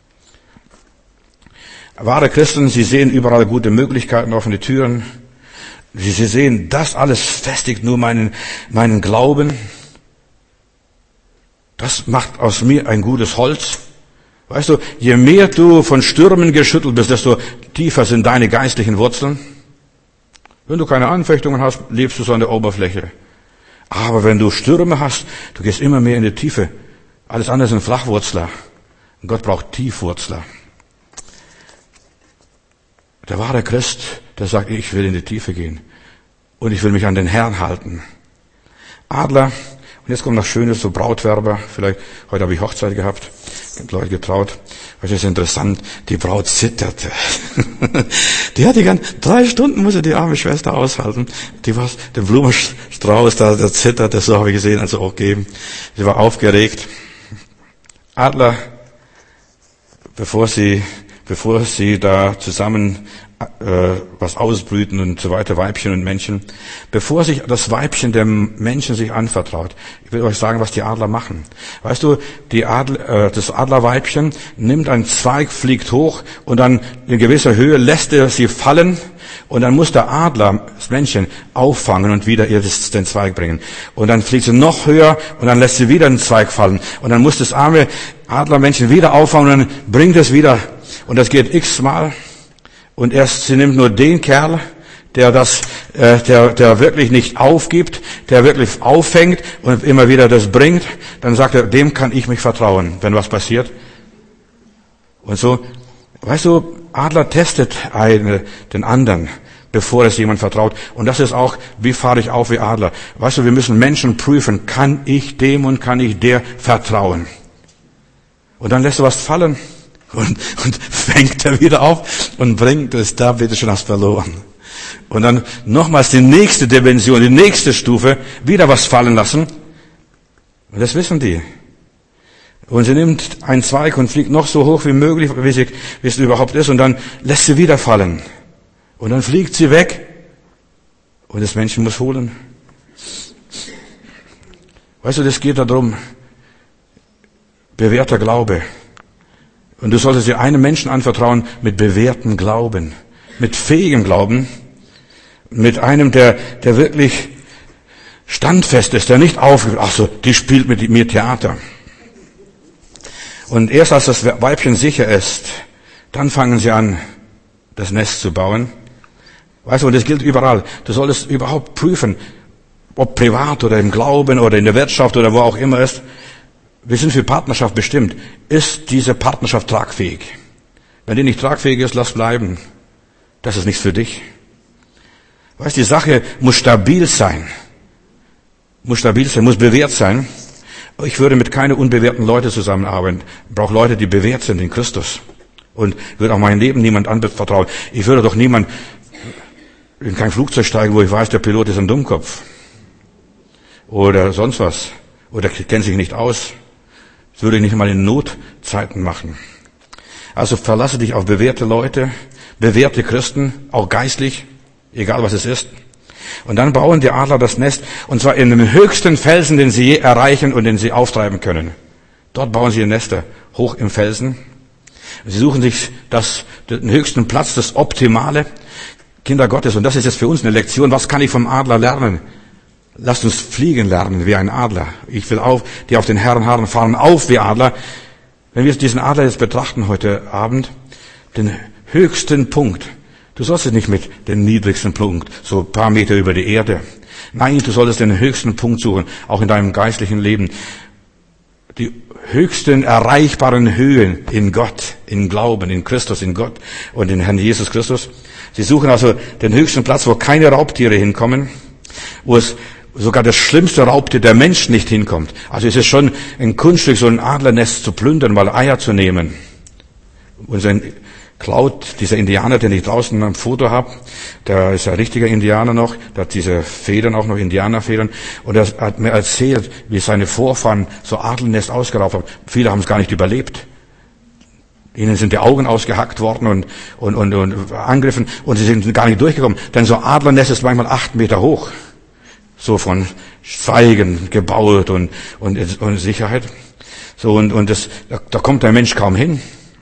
Wahre Christen, sie sehen überall gute Möglichkeiten, offene Türen. Sie, sie sehen, das alles festigt nur meinen, meinen Glauben. Das macht aus mir ein gutes Holz. Weißt du, je mehr du von Stürmen geschüttelt bist, desto tiefer sind deine geistlichen Wurzeln. Wenn du keine Anfechtungen hast, lebst du so an der Oberfläche. Aber wenn du Stürme hast, du gehst immer mehr in die Tiefe. Alles andere sind Flachwurzler. Und Gott braucht Tiefwurzler. Der wahre Christ, der sagt, ich will in die Tiefe gehen. Und ich will mich an den Herrn halten. Adler, und jetzt kommt noch Schönes, so Brautwerber. Vielleicht, heute habe ich Hochzeit gehabt. Ich habe Leute getraut. Das ist interessant. Die Braut zitterte. Die hat die ganzen, drei Stunden musste die arme Schwester aushalten. Die war, der Blumenstrauß da, der zitterte, so habe ich gesehen, also okay. Sie war aufgeregt. Adler, bevor sie, bevor sie da zusammen äh, was ausbrüten und so weiter, Weibchen und Männchen, bevor sich das Weibchen dem Menschen sich anvertraut, ich will euch sagen, was die Adler machen. Weißt du, die Adler, äh, das Adlerweibchen nimmt einen Zweig, fliegt hoch und dann in gewisser Höhe lässt er sie fallen und dann muss der Adler, das Männchen, auffangen und wieder ihr das, den Zweig bringen. Und dann fliegt sie noch höher und dann lässt sie wieder den Zweig fallen und dann muss das arme Adlermännchen wieder auffangen und dann bringt es wieder und das geht x-mal. Und erst, sie nimmt nur den Kerl, der das, äh, der, der wirklich nicht aufgibt, der wirklich auffängt und immer wieder das bringt. Dann sagt er, dem kann ich mich vertrauen, wenn was passiert. Und so, weißt du, Adler testet eine, den anderen, bevor es jemand vertraut. Und das ist auch, wie fahre ich auf wie Adler? Weißt du, wir müssen Menschen prüfen, kann ich dem und kann ich der vertrauen? Und dann lässt du was fallen. Und, und fängt er wieder auf und bringt es da, bitte schon, hast verloren. Und dann nochmals die nächste Dimension, die nächste Stufe, wieder was fallen lassen. Und das wissen die. Und sie nimmt einen Zweig und fliegt noch so hoch wie möglich, wie sie, wie es überhaupt ist, und dann lässt sie wieder fallen. Und dann fliegt sie weg. Und das Männchen muss holen. Weißt du, das geht darum, bewährter Glaube. Und du solltest dir einem Menschen anvertrauen mit bewährtem Glauben, mit fähigem Glauben, mit einem, der, der wirklich standfest ist, der nicht aufgibt. Ach so, die spielt mit mir Theater. Und erst als das Weibchen sicher ist, dann fangen sie an, das Nest zu bauen. Weißt du, und das gilt überall. Du solltest überhaupt prüfen, ob privat oder im Glauben oder in der Wirtschaft oder wo auch immer ist. Wir sind für Partnerschaft bestimmt. Ist diese Partnerschaft tragfähig? Wenn die nicht tragfähig ist, lass bleiben. Das ist nichts für dich. Weißt, die Sache muss stabil sein. Muss stabil sein, muss bewährt sein. Ich würde mit keine unbewährten Leuten zusammenarbeiten. Ich brauche Leute, die bewährt sind in Christus. Und würde auch mein Leben niemand anvertrauen. Ich würde doch niemand in kein Flugzeug steigen, wo ich weiß, der Pilot ist ein Dummkopf. Oder sonst was. Oder kennt sich nicht aus. Das würde ich nicht mal in Notzeiten machen. Also verlasse dich auf bewährte Leute, bewährte Christen, auch geistlich, egal was es ist. Und dann bauen die Adler das Nest, und zwar in dem höchsten Felsen, den sie je erreichen und den sie auftreiben können. Dort bauen sie ihr Nester, hoch im Felsen. Sie suchen sich das, den höchsten Platz, das Optimale. Kinder Gottes, und das ist jetzt für uns eine Lektion, was kann ich vom Adler lernen? Lasst uns fliegen lernen wie ein Adler. Ich will auf, die auf den Herrn harren, fahren auf wie Adler. Wenn wir diesen Adler jetzt betrachten heute Abend, den höchsten Punkt, du sollst es nicht mit dem niedrigsten Punkt, so ein paar Meter über die Erde. Nein, du solltest den höchsten Punkt suchen, auch in deinem geistlichen Leben. Die höchsten erreichbaren Höhen in Gott, in Glauben, in Christus, in Gott und in Herrn Jesus Christus. Sie suchen also den höchsten Platz, wo keine Raubtiere hinkommen, wo es sogar das schlimmste Raubtier, der Mensch, nicht hinkommt. Also es ist schon ein Kunststück, so ein Adlernest zu plündern, mal Eier zu nehmen. Unser Cloud, dieser Indianer, den ich draußen am Foto habe, der ist ein richtiger Indianer noch, der hat diese Federn auch noch, Indianerfedern, und er hat mir erzählt, wie seine Vorfahren so Adlernest ausgeraubt haben. Viele haben es gar nicht überlebt. Ihnen sind die Augen ausgehackt worden und, und, und, und angegriffen, und sie sind gar nicht durchgekommen. Denn so ein Adlernest ist manchmal acht Meter hoch. So von Zweigen gebaut und, und, und Sicherheit. So, und, und das, da, da kommt der Mensch kaum hin.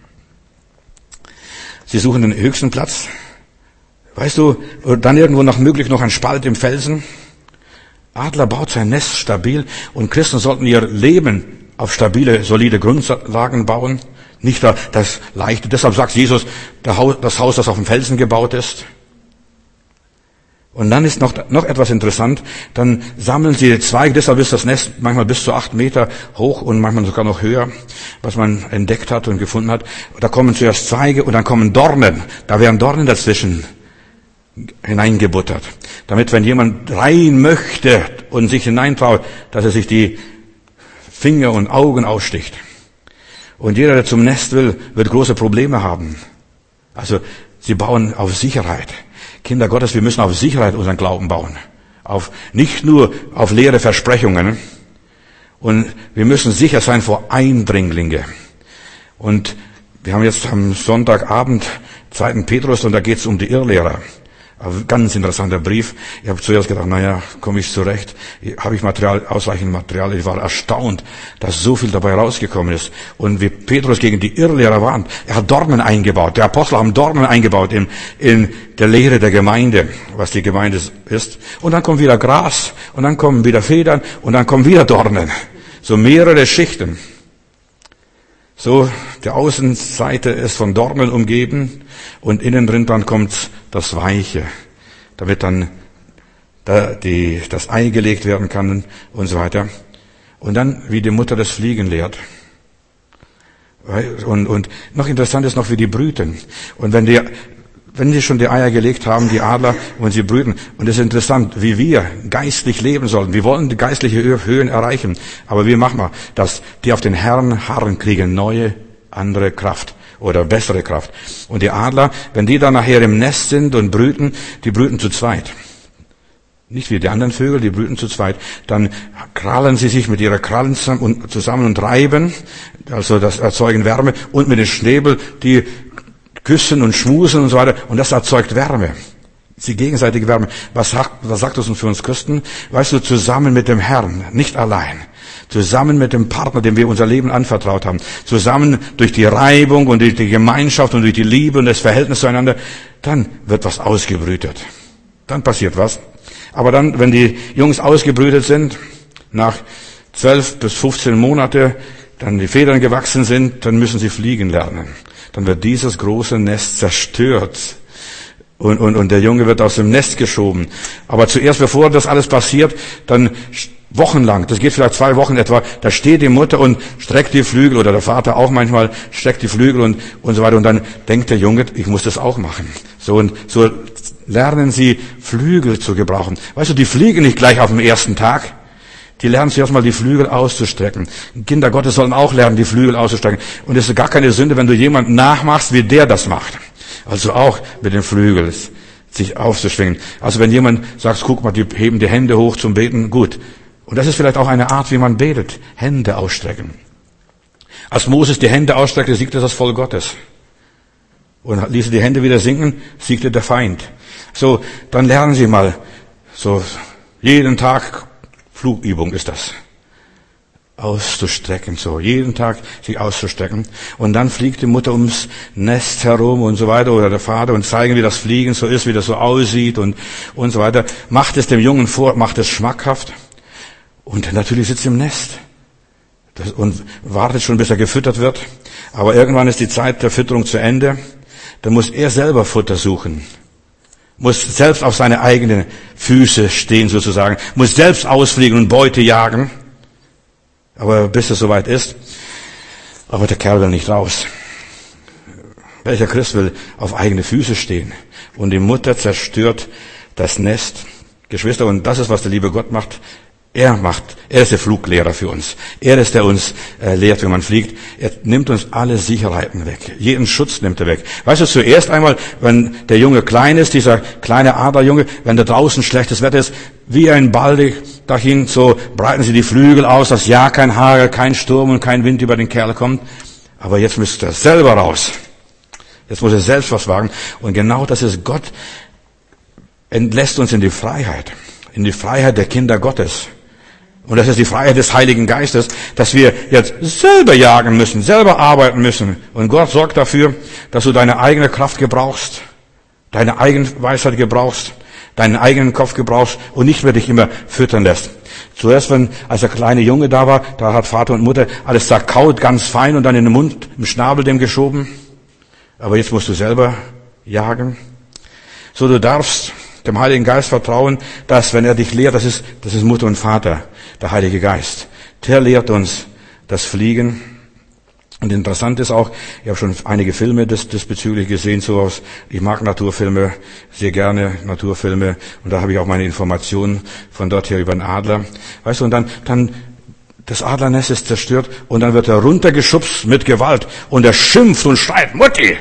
Sie suchen den höchsten Platz. Weißt du, dann irgendwo nach möglich noch ein Spalt im Felsen. Adler baut sein Nest stabil, und Christen sollten ihr Leben auf stabile, solide Grundlagen bauen. Nicht das Leichte. Deshalb sagt Jesus, das Haus, das auf dem Felsen gebaut ist. Und dann ist noch, noch etwas interessant. Dann sammeln sie Zweige. Deshalb ist das Nest manchmal bis zu acht Meter hoch und manchmal sogar noch höher, was man entdeckt hat und gefunden hat. Da kommen zuerst Zweige und dann kommen Dornen. Da werden Dornen dazwischen hineingebuttert. Damit, wenn jemand rein möchte und sich hineintraut, dass er sich die Finger und Augen aussticht. Und jeder, der zum Nest will, wird große Probleme haben. Also, sie bauen auf Sicherheit. Kinder Gottes, wir müssen auf Sicherheit unseren Glauben bauen. Auf, nicht nur auf leere Versprechungen. Und wir müssen sicher sein vor Eindringlinge. Und wir haben jetzt am Sonntagabend zweiten Petrus, und da geht es um die Irrlehrer. Ein ganz interessanter Brief. Ich habe zuerst gedacht, naja, komme ich zurecht. Habe ich Material, ausreichend Material. Ich war erstaunt, dass so viel dabei rausgekommen ist. Und wie Petrus gegen die Irrlehrer warnt, er hat Dornen eingebaut. Der Apostel haben Dornen eingebaut in, in der Lehre der Gemeinde, was die Gemeinde ist. Und dann kommt wieder Gras, und dann kommen wieder Federn, und dann kommen wieder Dornen. So mehrere Schichten. So, die Außenseite ist von Dornen umgeben, und innen drin dann kommt das Weiche, damit dann da die, das Ei gelegt werden kann und so weiter. Und dann, wie die Mutter das Fliegen lehrt. Und, und noch interessant ist noch, wie die brüten. Und wenn die, wenn die schon die Eier gelegt haben, die Adler, und sie brüten, und es ist interessant, wie wir geistlich leben sollen. Wir wollen die geistliche Höhen erreichen, aber wie machen wir das? Die auf den Herrn harren, kriegen neue, andere Kraft oder bessere Kraft. Und die Adler, wenn die dann nachher im Nest sind und brüten, die brüten zu zweit. Nicht wie die anderen Vögel, die brüten zu zweit. Dann krallen sie sich mit ihrer Krallen zusammen und reiben, also das erzeugen Wärme, und mit den Schnäbel, die küssen und schmusen und so weiter, und das erzeugt Wärme. Die gegenseitige Wärme. Was sagt, was sagt das für uns Christen? Weißt du, zusammen mit dem Herrn, nicht allein. Zusammen mit dem Partner, dem wir unser Leben anvertraut haben. Zusammen durch die Reibung und durch die Gemeinschaft und durch die Liebe und das Verhältnis zueinander. Dann wird was ausgebrütet. Dann passiert was. Aber dann, wenn die Jungs ausgebrütet sind, nach zwölf bis fünfzehn Monate, dann die Federn gewachsen sind, dann müssen sie fliegen lernen. Dann wird dieses große Nest zerstört. Und, und, und der Junge wird aus dem Nest geschoben. Aber zuerst, bevor das alles passiert, dann wochenlang, das geht vielleicht zwei Wochen etwa, da steht die Mutter und streckt die Flügel, oder der Vater auch manchmal streckt die Flügel und, und so weiter. Und dann denkt der Junge, ich muss das auch machen. So, und so lernen sie Flügel zu gebrauchen. Weißt du, die fliegen nicht gleich auf dem ersten Tag. Die lernen zuerst mal die Flügel auszustrecken. Kinder Gottes sollen auch lernen, die Flügel auszustrecken. Und es ist gar keine Sünde, wenn du jemanden nachmachst, wie der das macht. Also auch mit den Flügeln sich aufzuschwingen. Also wenn jemand sagt, guck mal, die heben die Hände hoch zum Beten, gut. Und das ist vielleicht auch eine Art, wie man betet. Hände ausstrecken. Als Moses die Hände ausstreckte, siegte das Volk Gottes. Und ließ die Hände wieder sinken, siegte der Feind. So, dann lernen Sie mal, so, jeden Tag, Flugübung ist das. Auszustrecken, so, jeden Tag sich auszustrecken. Und dann fliegt die Mutter ums Nest herum und so weiter, oder der Vater, und zeigen, wie das Fliegen so ist, wie das so aussieht und, und so weiter. Macht es dem Jungen vor, macht es schmackhaft. Und natürlich sitzt im Nest. Das, und wartet schon, bis er gefüttert wird. Aber irgendwann ist die Zeit der Fütterung zu Ende. Dann muss er selber Futter suchen. Muss selbst auf seine eigenen Füße stehen sozusagen. Muss selbst ausfliegen und Beute jagen. Aber bis es soweit ist. Aber der Kerl will nicht raus. Welcher Christ will auf eigene Füße stehen? Und die Mutter zerstört das Nest. Geschwister, und das ist, was der liebe Gott macht. Er macht, er ist der Fluglehrer für uns. Er ist, der uns äh, lehrt, wie man fliegt. Er nimmt uns alle Sicherheiten weg. Jeden Schutz nimmt er weg. Weißt du, zuerst einmal, wenn der Junge klein ist, dieser kleine Adlerjunge, wenn da draußen schlechtes Wetter ist, wie ein Baldachin, so breiten sie die Flügel aus, dass ja kein Hagel, kein Sturm und kein Wind über den Kerl kommt. Aber jetzt müsste er selber raus. Jetzt muss er selbst was wagen. Und genau das ist Gott, entlässt uns in die Freiheit. In die Freiheit der Kinder Gottes. Und das ist die Freiheit des Heiligen Geistes, dass wir jetzt selber jagen müssen, selber arbeiten müssen. Und Gott sorgt dafür, dass du deine eigene Kraft gebrauchst, deine eigene Weisheit gebrauchst, deinen eigenen Kopf gebrauchst und nicht mehr dich immer füttern lässt. Zuerst, wenn, als der kleine Junge da war, da hat Vater und Mutter alles zerkaut, ganz fein und dann in den Mund, im Schnabel dem geschoben. Aber jetzt musst du selber jagen. So, du darfst dem Heiligen Geist vertrauen, dass, wenn er dich lehrt, das ist, das ist Mutter und Vater, der Heilige Geist. Der lehrt uns das Fliegen. Und interessant ist auch, ich habe schon einige Filme des, diesbezüglich gesehen, so aus, ich mag Naturfilme, sehr gerne Naturfilme, und da habe ich auch meine Informationen von dort her über den Adler. Weißt du, und dann, dann, das Adlernest ist zerstört, und dann wird er runtergeschubst mit Gewalt, und er schimpft und schreit, Mutti!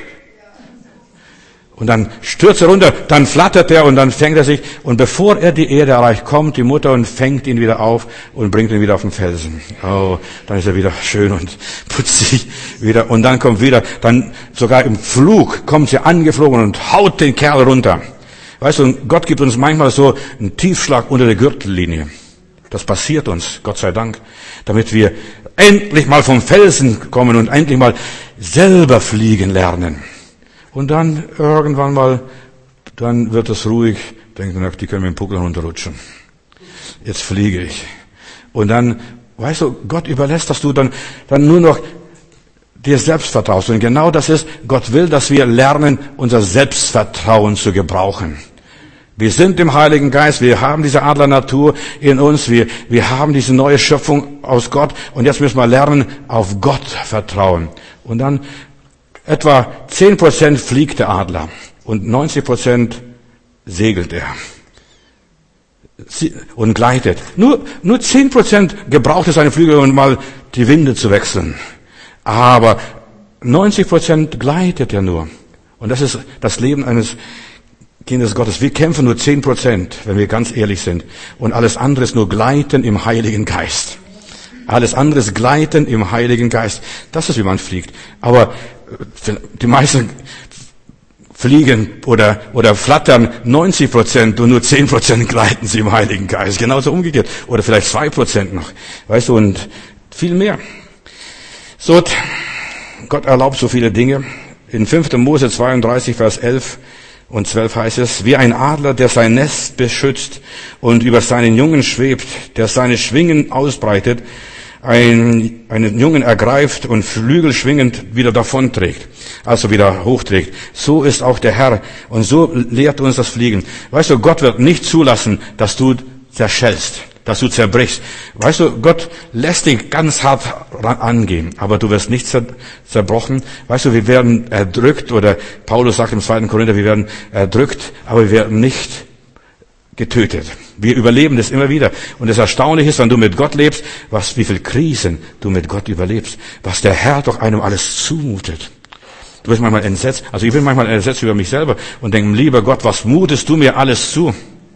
Und dann stürzt er runter, dann flattert er und dann fängt er sich. Und bevor er die Erde erreicht, kommt die Mutter und fängt ihn wieder auf und bringt ihn wieder auf den Felsen. Oh, dann ist er wieder schön und putzig wieder. Und dann kommt wieder, dann sogar im Flug kommt sie angeflogen und haut den Kerl runter. Weißt du, Gott gibt uns manchmal so einen Tiefschlag unter der Gürtellinie. Das passiert uns, Gott sei Dank, damit wir endlich mal vom Felsen kommen und endlich mal selber fliegen lernen. Und dann irgendwann mal, dann wird es ruhig, denkt man, die können mit dem Puckel runterrutschen. Jetzt fliege ich. Und dann, weißt du, Gott überlässt, dass du dann, dann nur noch dir selbst vertraust. Und genau das ist, Gott will, dass wir lernen, unser Selbstvertrauen zu gebrauchen. Wir sind im Heiligen Geist, wir haben diese Adlernatur in uns, wir, wir haben diese neue Schöpfung aus Gott. Und jetzt müssen wir lernen, auf Gott vertrauen. Und dann, etwa zehn Prozent fliegt der Adler und neunzig Prozent segelt er und gleitet. Nur, nur zehn Prozent gebraucht es seine Flügel, um mal die Winde zu wechseln. Aber neunzig Prozent gleitet er nur. Und das ist das Leben eines Kindes Gottes. Wir kämpfen nur zehn Prozent, wenn wir ganz ehrlich sind. Und alles andere ist nur Gleiten im Heiligen Geist. Alles andere ist Gleiten im Heiligen Geist. Das ist, wie man fliegt. Aber die meisten fliegen oder, oder flattern neunzig Prozent und nur zehn Prozent gleiten sie im Heiligen Geist. Genauso umgekehrt. Oder vielleicht zwei Prozent noch. Weißt du, und viel mehr. So, Gott erlaubt so viele Dinge. In fünfter Mose zweiunddreißig, Vers elf und zwölf heißt es, wie ein Adler, der sein Nest beschützt und über seinen Jungen schwebt, der seine Schwingen ausbreitet, Ein, einen Jungen ergreift und Flügel schwingend wieder davonträgt, also wieder hochträgt. So ist auch der Herr und so lehrt uns das Fliegen. Weißt du, Gott wird nicht zulassen, dass du zerschellst, dass du zerbrichst. Weißt du, Gott lässt dich ganz hart angehen, aber du wirst nicht zerbrochen. Weißt du, wir werden erdrückt, oder Paulus sagt im zweiten Korinther, wir werden erdrückt, aber wir werden nicht getötet. Wir überleben das immer wieder. Und das Erstaunliche ist, wenn du mit Gott lebst, was, wie viel Krisen du mit Gott überlebst, was der Herr doch einem alles zumutet. Du bist manchmal entsetzt, also ich bin manchmal entsetzt über mich selber und denke, lieber Gott, was mutest du mir alles zu?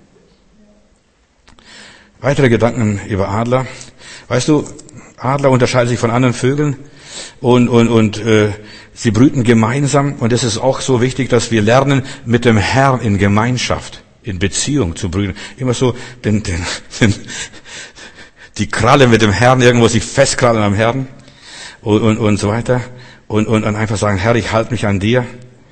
Weitere Gedanken über Adler. Weißt du, Adler unterscheiden sich von anderen Vögeln und, und, und äh, sie brüten gemeinsam. Und es ist auch so wichtig, dass wir lernen, mit dem Herrn in Gemeinschaft, in Beziehung zu brüten. Immer so den, den, den, die Kralle mit dem Herrn irgendwo sich festkrallen am Herrn und, und, und so weiter. Und, und dann einfach sagen, Herr, ich halte mich an dir.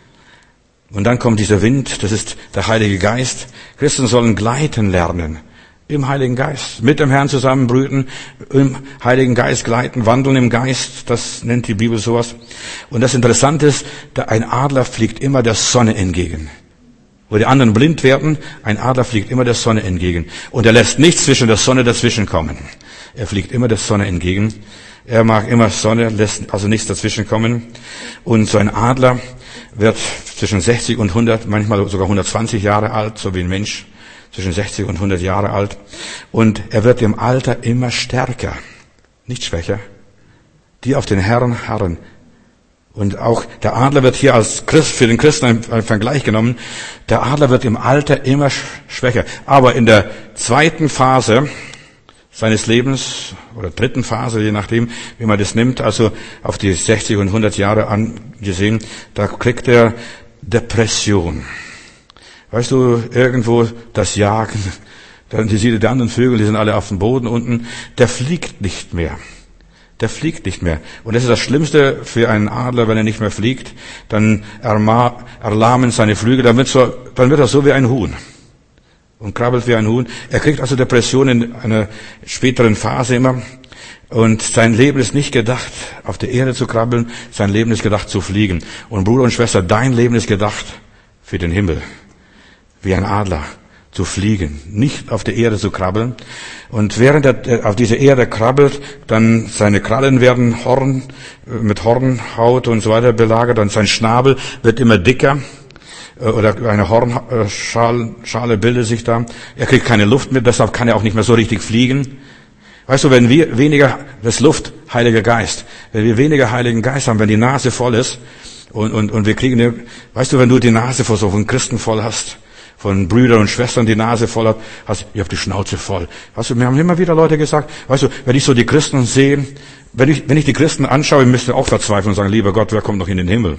Und dann kommt dieser Wind, das ist der Heilige Geist. Christen sollen gleiten lernen. Im Heiligen Geist. Mit dem Herrn zusammen brüten, im Heiligen Geist gleiten, wandeln im Geist. Das nennt die Bibel sowas. Und das Interessante ist, ein Adler fliegt immer der Sonne entgegen. Wo die anderen blind werden, ein Adler fliegt immer der Sonne entgegen. Und er lässt nichts zwischen der Sonne dazwischen kommen. Er fliegt immer der Sonne entgegen. Er mag immer Sonne, lässt also nichts dazwischen kommen. Und so ein Adler wird zwischen sechzig und hundert, manchmal sogar hundertzwanzig Jahre alt, so wie ein Mensch. Zwischen sechzig und hundert Jahre alt. Und er wird im Alter immer stärker, nicht schwächer. Die auf den Herrn harren. Und auch der Adler wird hier als Christ, für den Christen ein, ein Vergleich genommen. Der Adler wird im Alter immer schwächer. Aber in der zweiten Phase seines Lebens, oder dritten Phase, je nachdem, wie man das nimmt, also auf die sechzig und hundert Jahre angesehen, da kriegt er Depression. Weißt du, irgendwo das Jagen, dann die die anderen Vögel, die sind alle auf dem Boden unten, der fliegt nicht mehr. Der fliegt nicht mehr. Und das ist das Schlimmste für einen Adler, wenn er nicht mehr fliegt, dann erlahmen seine Flügel, dann wird, so, dann wird er so wie ein Huhn. Und krabbelt wie ein Huhn. Er kriegt also Depressionen in einer späteren Phase immer. Und sein Leben ist nicht gedacht, auf der Erde zu krabbeln, sein Leben ist gedacht, zu fliegen. Und Bruder und Schwester, dein Leben ist gedacht für den Himmel. Wie ein Adler zu fliegen, nicht auf der Erde zu krabbeln. Und während er auf diese Erde krabbelt, dann seine Krallen werden Horn, mit Hornhaut und so weiter belagert, und sein Schnabel wird immer dicker, oder eine Hornschale Schale bildet sich da. Er kriegt keine Luft mehr, deshalb kann er auch nicht mehr so richtig fliegen. Weißt du, wenn wir weniger, das Luft, Heiliger Geist, wenn wir weniger Heiligen Geist haben, wenn die Nase voll ist, und, und, und wir kriegen, weißt du, wenn du die Nase voll, so von Christen voll hast, von Brüdern und Schwestern die Nase voll hat, hast, ich habe die Schnauze voll. Weißt du, mir haben immer wieder Leute gesagt, weißt du, wenn ich so die Christen sehe, wenn ich, wenn ich die Christen anschaue, ich müsste auch verzweifeln und sagen, lieber Gott, wer kommt noch in den Himmel?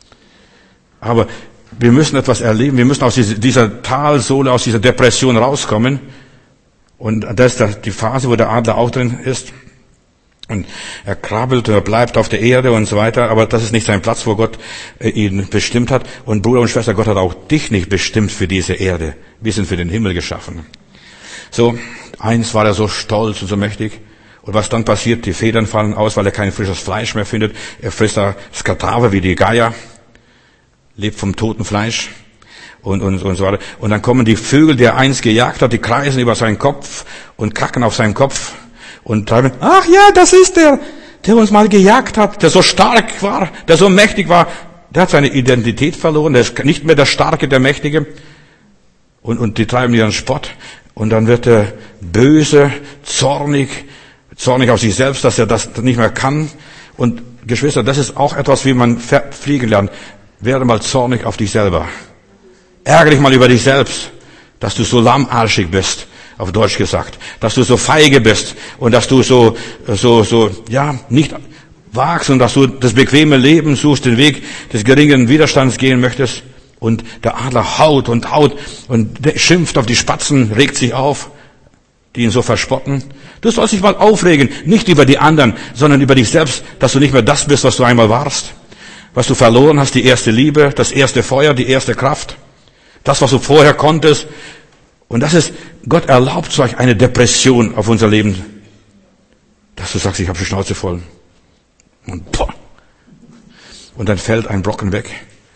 Aber wir müssen etwas erleben, wir müssen aus dieser, dieser Talsohle, aus dieser Depression rauskommen. Und das ist die Phase, wo der Adler auch drin ist. Und er krabbelt, er bleibt auf der Erde und so weiter, aber das ist nicht sein Platz, wo Gott ihn bestimmt hat. Und Bruder und Schwester, Gott hat auch dich nicht bestimmt für diese Erde. Wir sind für den Himmel geschaffen. So, eins war er so stolz und so mächtig. Und was dann passiert? Die Federn fallen aus, weil er kein frisches Fleisch mehr findet. Er frisst da das Kadaver wie die Geier, lebt vom toten Fleisch und, und, und so weiter. Und dann kommen die Vögel, die er einst gejagt hat, die kreisen über seinen Kopf und kacken auf seinen Kopf. Und treiben, ach ja, das ist der, der uns mal gejagt hat, der so stark war, der so mächtig war. Der hat seine Identität verloren, der ist nicht mehr der Starke, der Mächtige. Und, und die treiben ihren Spott. Und dann wird er böse, zornig, zornig auf sich selbst, dass er das nicht mehr kann. Und Geschwister, das ist auch etwas, wie man fliegen lernt. Werde mal zornig auf dich selber. Ärgere dich mal über dich selbst, dass du so lahmarschig bist. Auf Deutsch gesagt, dass du so feige bist und dass du so, so, so, ja, nicht wagst und dass du das bequeme Leben suchst, den Weg des geringen Widerstands gehen möchtest. Und der Adler haut und haut und schimpft auf die Spatzen, regt sich auf, die ihn so verspotten. Du sollst dich mal aufregen, nicht über die anderen, sondern über dich selbst, dass du nicht mehr das bist, was du einmal warst. Was du verloren hast, die erste Liebe, das erste Feuer, die erste Kraft. Das, was du vorher konntest. Und das ist, Gott erlaubt solch eine Depression auf unser Leben, dass du sagst, ich habe die Schnauze voll. Und, boah, und dann fällt ein Brocken weg.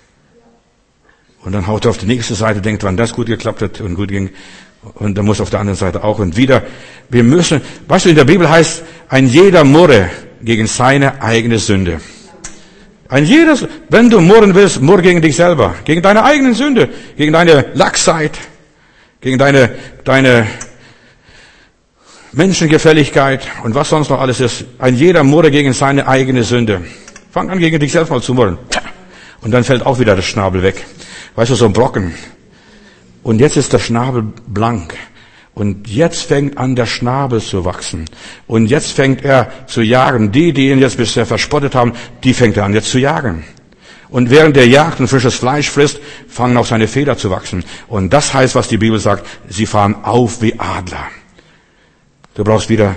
Und dann haut er auf die nächste Seite, denkt, wann das gut geklappt hat und gut ging. Und dann muss auf der anderen Seite auch. Und wieder, wir müssen, weißt du, in der Bibel heißt, ein jeder murre gegen seine eigene Sünde. Ein jedes, wenn du murren willst, murr gegen dich selber, gegen deine eigene Sünde, gegen deine Laxheit, gegen deine, deine Menschengefälligkeit und was sonst noch alles ist. Ein jeder murre gegen seine eigene Sünde. Fang an, gegen dich selbst mal zu murren. Und dann fällt auch wieder der Schnabel weg. Weißt du, so ein Brocken. Und jetzt ist der Schnabel blank. Und jetzt fängt an, der Schnabel zu wachsen. Und jetzt fängt er zu jagen. Die, die ihn jetzt bisher verspottet haben, die fängt er an, jetzt zu jagen. Und während er jagt und frisches Fleisch frisst, fangen auch seine Federn zu wachsen. Und das heißt, was die Bibel sagt, sie fahren auf wie Adler. Du brauchst wieder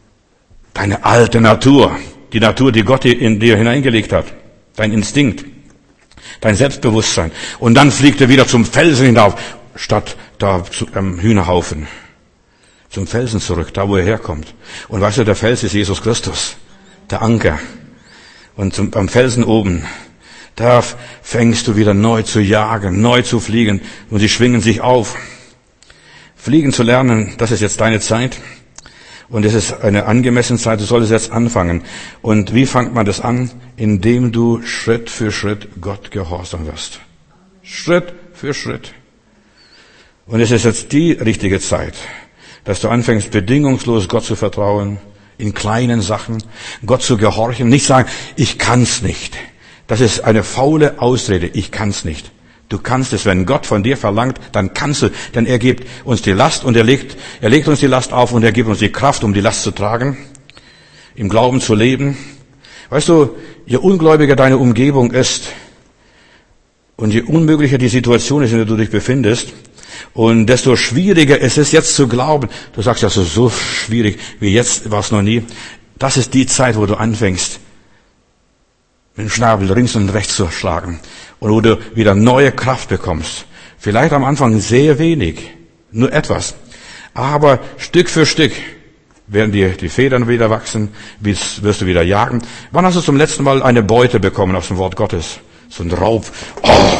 deine alte Natur. Die Natur, die Gott in dir hineingelegt hat. Dein Instinkt. Dein Selbstbewusstsein. Und dann fliegt er wieder zum Felsen hinauf, statt da zu einem Hühnerhaufen. Zum Felsen zurück, da wo er herkommt. Und weißt du, der Fels ist Jesus Christus. Der Anker. Und zum, am Felsen oben, da fängst du wieder neu zu jagen, neu zu fliegen. Und sie schwingen sich auf. Fliegen zu lernen, das ist jetzt deine Zeit. Und es ist eine angemessene Zeit, du solltest jetzt anfangen. Und wie fängt man das an? Indem du Schritt für Schritt Gott gehorsam wirst. Schritt für Schritt. Und es ist jetzt die richtige Zeit, dass du anfängst, bedingungslos Gott zu vertrauen, in kleinen Sachen, Gott zu gehorchen. Nicht sagen, ich kann's nicht. Das ist eine faule Ausrede, ich kann's nicht. Du kannst es, wenn Gott von dir verlangt, dann kannst du, denn er gibt uns die Last und er legt, er legt uns die Last auf und er gibt uns die Kraft, um die Last zu tragen, im Glauben zu leben. Weißt du, je ungläubiger deine Umgebung ist und je unmöglicher die Situation ist, in der du dich befindest, und desto schwieriger es ist, jetzt zu glauben. Du sagst, das ist so schwierig, wie jetzt war es noch nie. Das ist die Zeit, wo du anfängst, mit dem Schnabel links und rechts zu schlagen. Und wo du wieder neue Kraft bekommst. Vielleicht am Anfang sehr wenig, nur etwas. Aber Stück für Stück werden dir die Federn wieder wachsen, wirst du wieder jagen. Wann hast du zum letzten Mal eine Beute bekommen aus dem Wort Gottes? So ein Raub. Oh,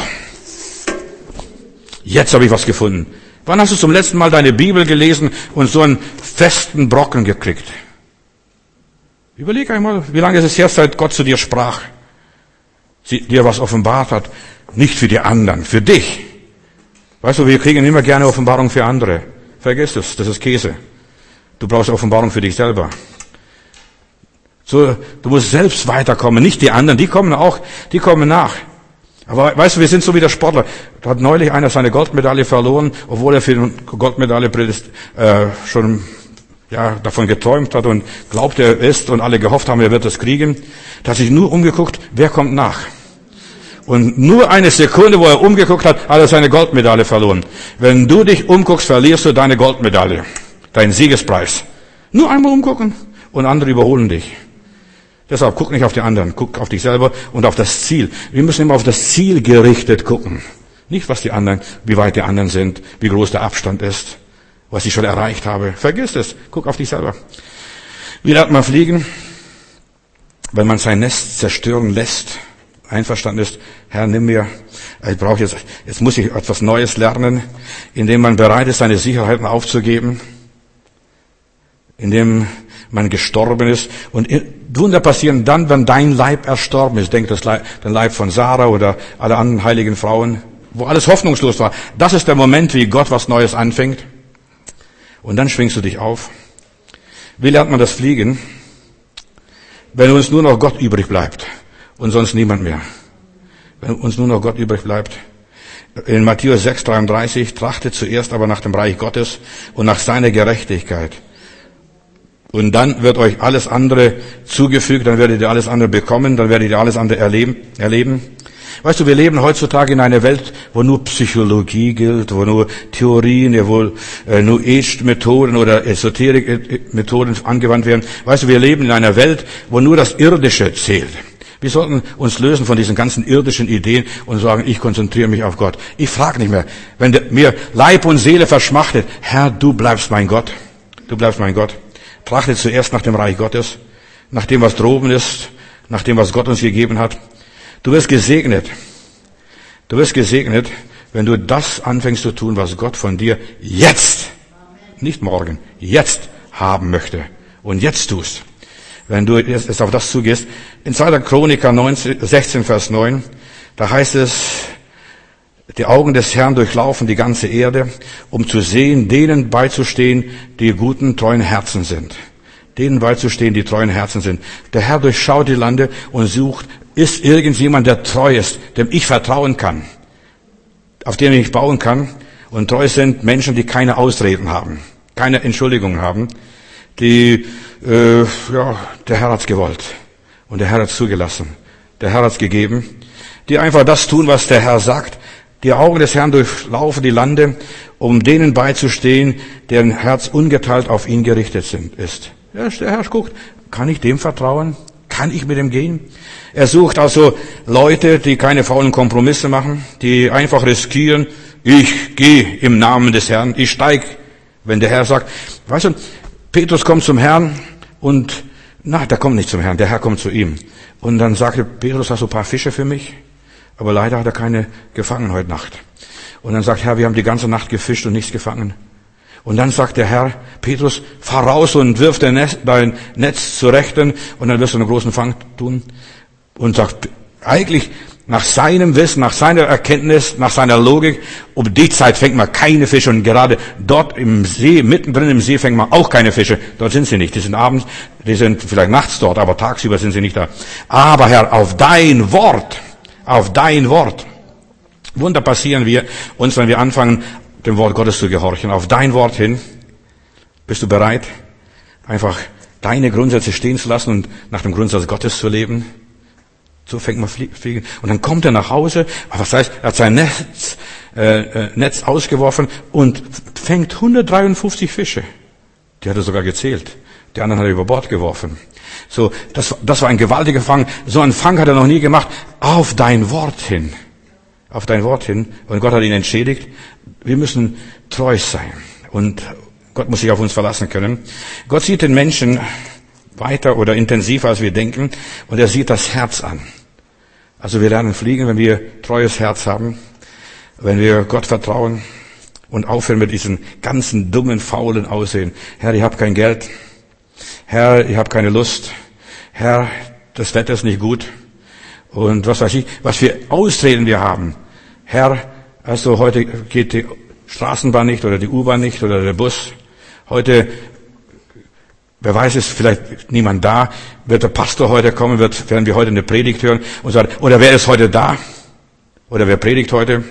jetzt habe ich was gefunden. Wann hast du zum letzten Mal deine Bibel gelesen und so einen festen Brocken gekriegt? Überleg einmal, wie lange ist es her, seit Gott zu dir sprach? Sie dir was offenbart hat, nicht für die anderen, für dich. Weißt du, wir kriegen immer gerne Offenbarung für andere. Vergiss es, das ist Käse. Du brauchst Offenbarung für dich selber. So, du musst selbst weiterkommen, nicht die anderen, die kommen auch, die kommen nach. Aber weißt du, wir sind so wie der Sportler. Da hat neulich einer seine Goldmedaille verloren, obwohl er für eine Goldmedaille äh, schon ja, davon geträumt hat und glaubte, er ist und alle gehofft haben, er wird es kriegen. Da hat sich nur umgeguckt, wer kommt nach. Und nur eine Sekunde, wo er umgeguckt hat, hat er seine Goldmedaille verloren. Wenn du dich umguckst, verlierst du deine Goldmedaille, deinen Siegespreis. Nur einmal umgucken und andere überholen dich. Deshalb guck nicht auf die anderen, guck auf dich selber und auf das Ziel. Wir müssen immer auf das Ziel gerichtet gucken. Nicht, was die anderen, wie weit die anderen sind, wie groß der Abstand ist, was ich schon erreicht habe. Vergiss es. Guck auf dich selber. Wie lernt man fliegen? Wenn man sein Nest zerstören lässt, einverstanden ist, Herr, nimm mir, ich brauche jetzt, jetzt muss ich etwas Neues lernen, indem man bereit ist, seine Sicherheiten aufzugeben, indem man gestorben ist. Und Wunder passieren dann, wenn dein Leib erstorben ist. Denk das Leib, den Leib von Sarah oder alle anderen heiligen Frauen, wo alles hoffnungslos war. Das ist der Moment, wie Gott was Neues anfängt. Und dann schwingst du dich auf. Wie lernt man das Fliegen? Wenn uns nur noch Gott übrig bleibt und sonst niemand mehr. Wenn uns nur noch Gott übrig bleibt. In Matthäus sechs dreiunddreißig, trachtet zuerst aber nach dem Reich Gottes und nach seiner Gerechtigkeit. Und dann wird euch alles andere zugefügt, dann werdet ihr alles andere bekommen, dann werdet ihr alles andere erleben. erleben. Weißt du, wir leben heutzutage in einer Welt, wo nur Psychologie gilt, wo nur Theorien, wo äh, New Age-Methoden oder Esoterik-Methoden angewandt werden. Weißt du, wir leben in einer Welt, wo nur das Irdische zählt. Wir sollten uns lösen von diesen ganzen irdischen Ideen und sagen, ich konzentriere mich auf Gott. Ich frage nicht mehr, wenn mir Leib und Seele verschmachtet, Herr, du bleibst mein Gott. Du bleibst mein Gott. Trachtet zuerst nach dem Reich Gottes, nach dem, was droben ist, nach dem, was Gott uns gegeben hat. Du wirst gesegnet. Du wirst gesegnet, wenn du das anfängst zu tun, was Gott von dir jetzt, nicht morgen, jetzt haben möchte. Und jetzt tust. Wenn du jetzt auf das zugehst. In zweiter Chroniker sechzehn, Vers neun, da heißt es, Die Augen des Herrn durchlaufen die ganze Erde, um zu sehen, denen beizustehen, die guten, treuen Herzen sind. Denen beizustehen, die treuen Herzen sind. Der Herr durchschaut die Lande und sucht, ist irgendjemand, der treu ist, dem ich vertrauen kann, auf den ich bauen kann. Und treu sind Menschen, die keine Ausreden haben, keine Entschuldigungen haben, die, äh, ja, der Herr hat's gewollt und der Herr hat's zugelassen, der Herr hat's gegeben, die einfach das tun, was der Herr sagt. Die Augen des Herrn durchlaufen die Lande, um denen beizustehen, deren Herz ungeteilt auf ihn gerichtet sind, ist. Ja, der Herr guckt, kann ich dem vertrauen? Kann ich mit ihm gehen? Er sucht also Leute, die keine faulen Kompromisse machen, die einfach riskieren, ich gehe im Namen des Herrn, ich steig, wenn der Herr sagt. Weißt du, Petrus kommt zum Herrn und, na, der kommt nicht zum Herrn, der Herr kommt zu ihm. Und dann sagte Petrus, hast du ein paar Fische für mich? Aber leider hat er keine gefangen heute Nacht. Und dann sagt Herr, wir haben die ganze Nacht gefischt und nichts gefangen. Und dann sagt der Herr, Petrus, fahr raus und wirf dein Netz, dein Netz zur Rechten und dann wirst du einen großen Fang tun. Und sagt, eigentlich nach seinem Wissen, nach seiner Erkenntnis, nach seiner Logik, um die Zeit fängt man keine Fische. Und gerade dort im See, mittendrin im See fängt man auch keine Fische. Dort sind sie nicht. Die sind abends, die sind vielleicht nachts dort, aber tagsüber sind sie nicht da. Aber Herr, auf dein Wort, auf dein Wort. Wunder passieren wir uns, wenn wir anfangen, dem Wort Gottes zu gehorchen. Auf dein Wort hin. Bist du bereit, einfach deine Grundsätze stehen zu lassen und nach dem Grundsatz Gottes zu leben? So fängt man fliegen. Und dann kommt er nach Hause, was heißt, er hat sein Netz, äh, Netz ausgeworfen und fängt hundertdreiundfünfzig Fische. Die hat er sogar gezählt. Die anderen hat er über Bord geworfen. So, das, das war ein gewaltiger Fang. So einen Fang hat er noch nie gemacht. Auf dein Wort hin. Auf dein Wort hin. Und Gott hat ihn entschädigt. Wir müssen treu sein. Und Gott muss sich auf uns verlassen können. Gott sieht den Menschen weiter oder intensiver, als wir denken. Und er sieht das Herz an. Also wir lernen fliegen, wenn wir treues Herz haben. Wenn wir Gott vertrauen. Und aufhören mit diesen ganzen dummen, faulen Aussehen. Herr, ich habe kein Geld. Herr, ich habe keine Lust. Herr, das Wetter ist nicht gut. Und was weiß ich, was für Ausreden wir haben. Herr, also heute geht die Straßenbahn nicht oder die U-Bahn nicht oder der Bus. Heute, wer weiß, ist vielleicht niemand da. Wird der Pastor heute kommen, wird, werden wir heute eine Predigt hören und sagen, oder wer ist heute da? Oder wer predigt heute?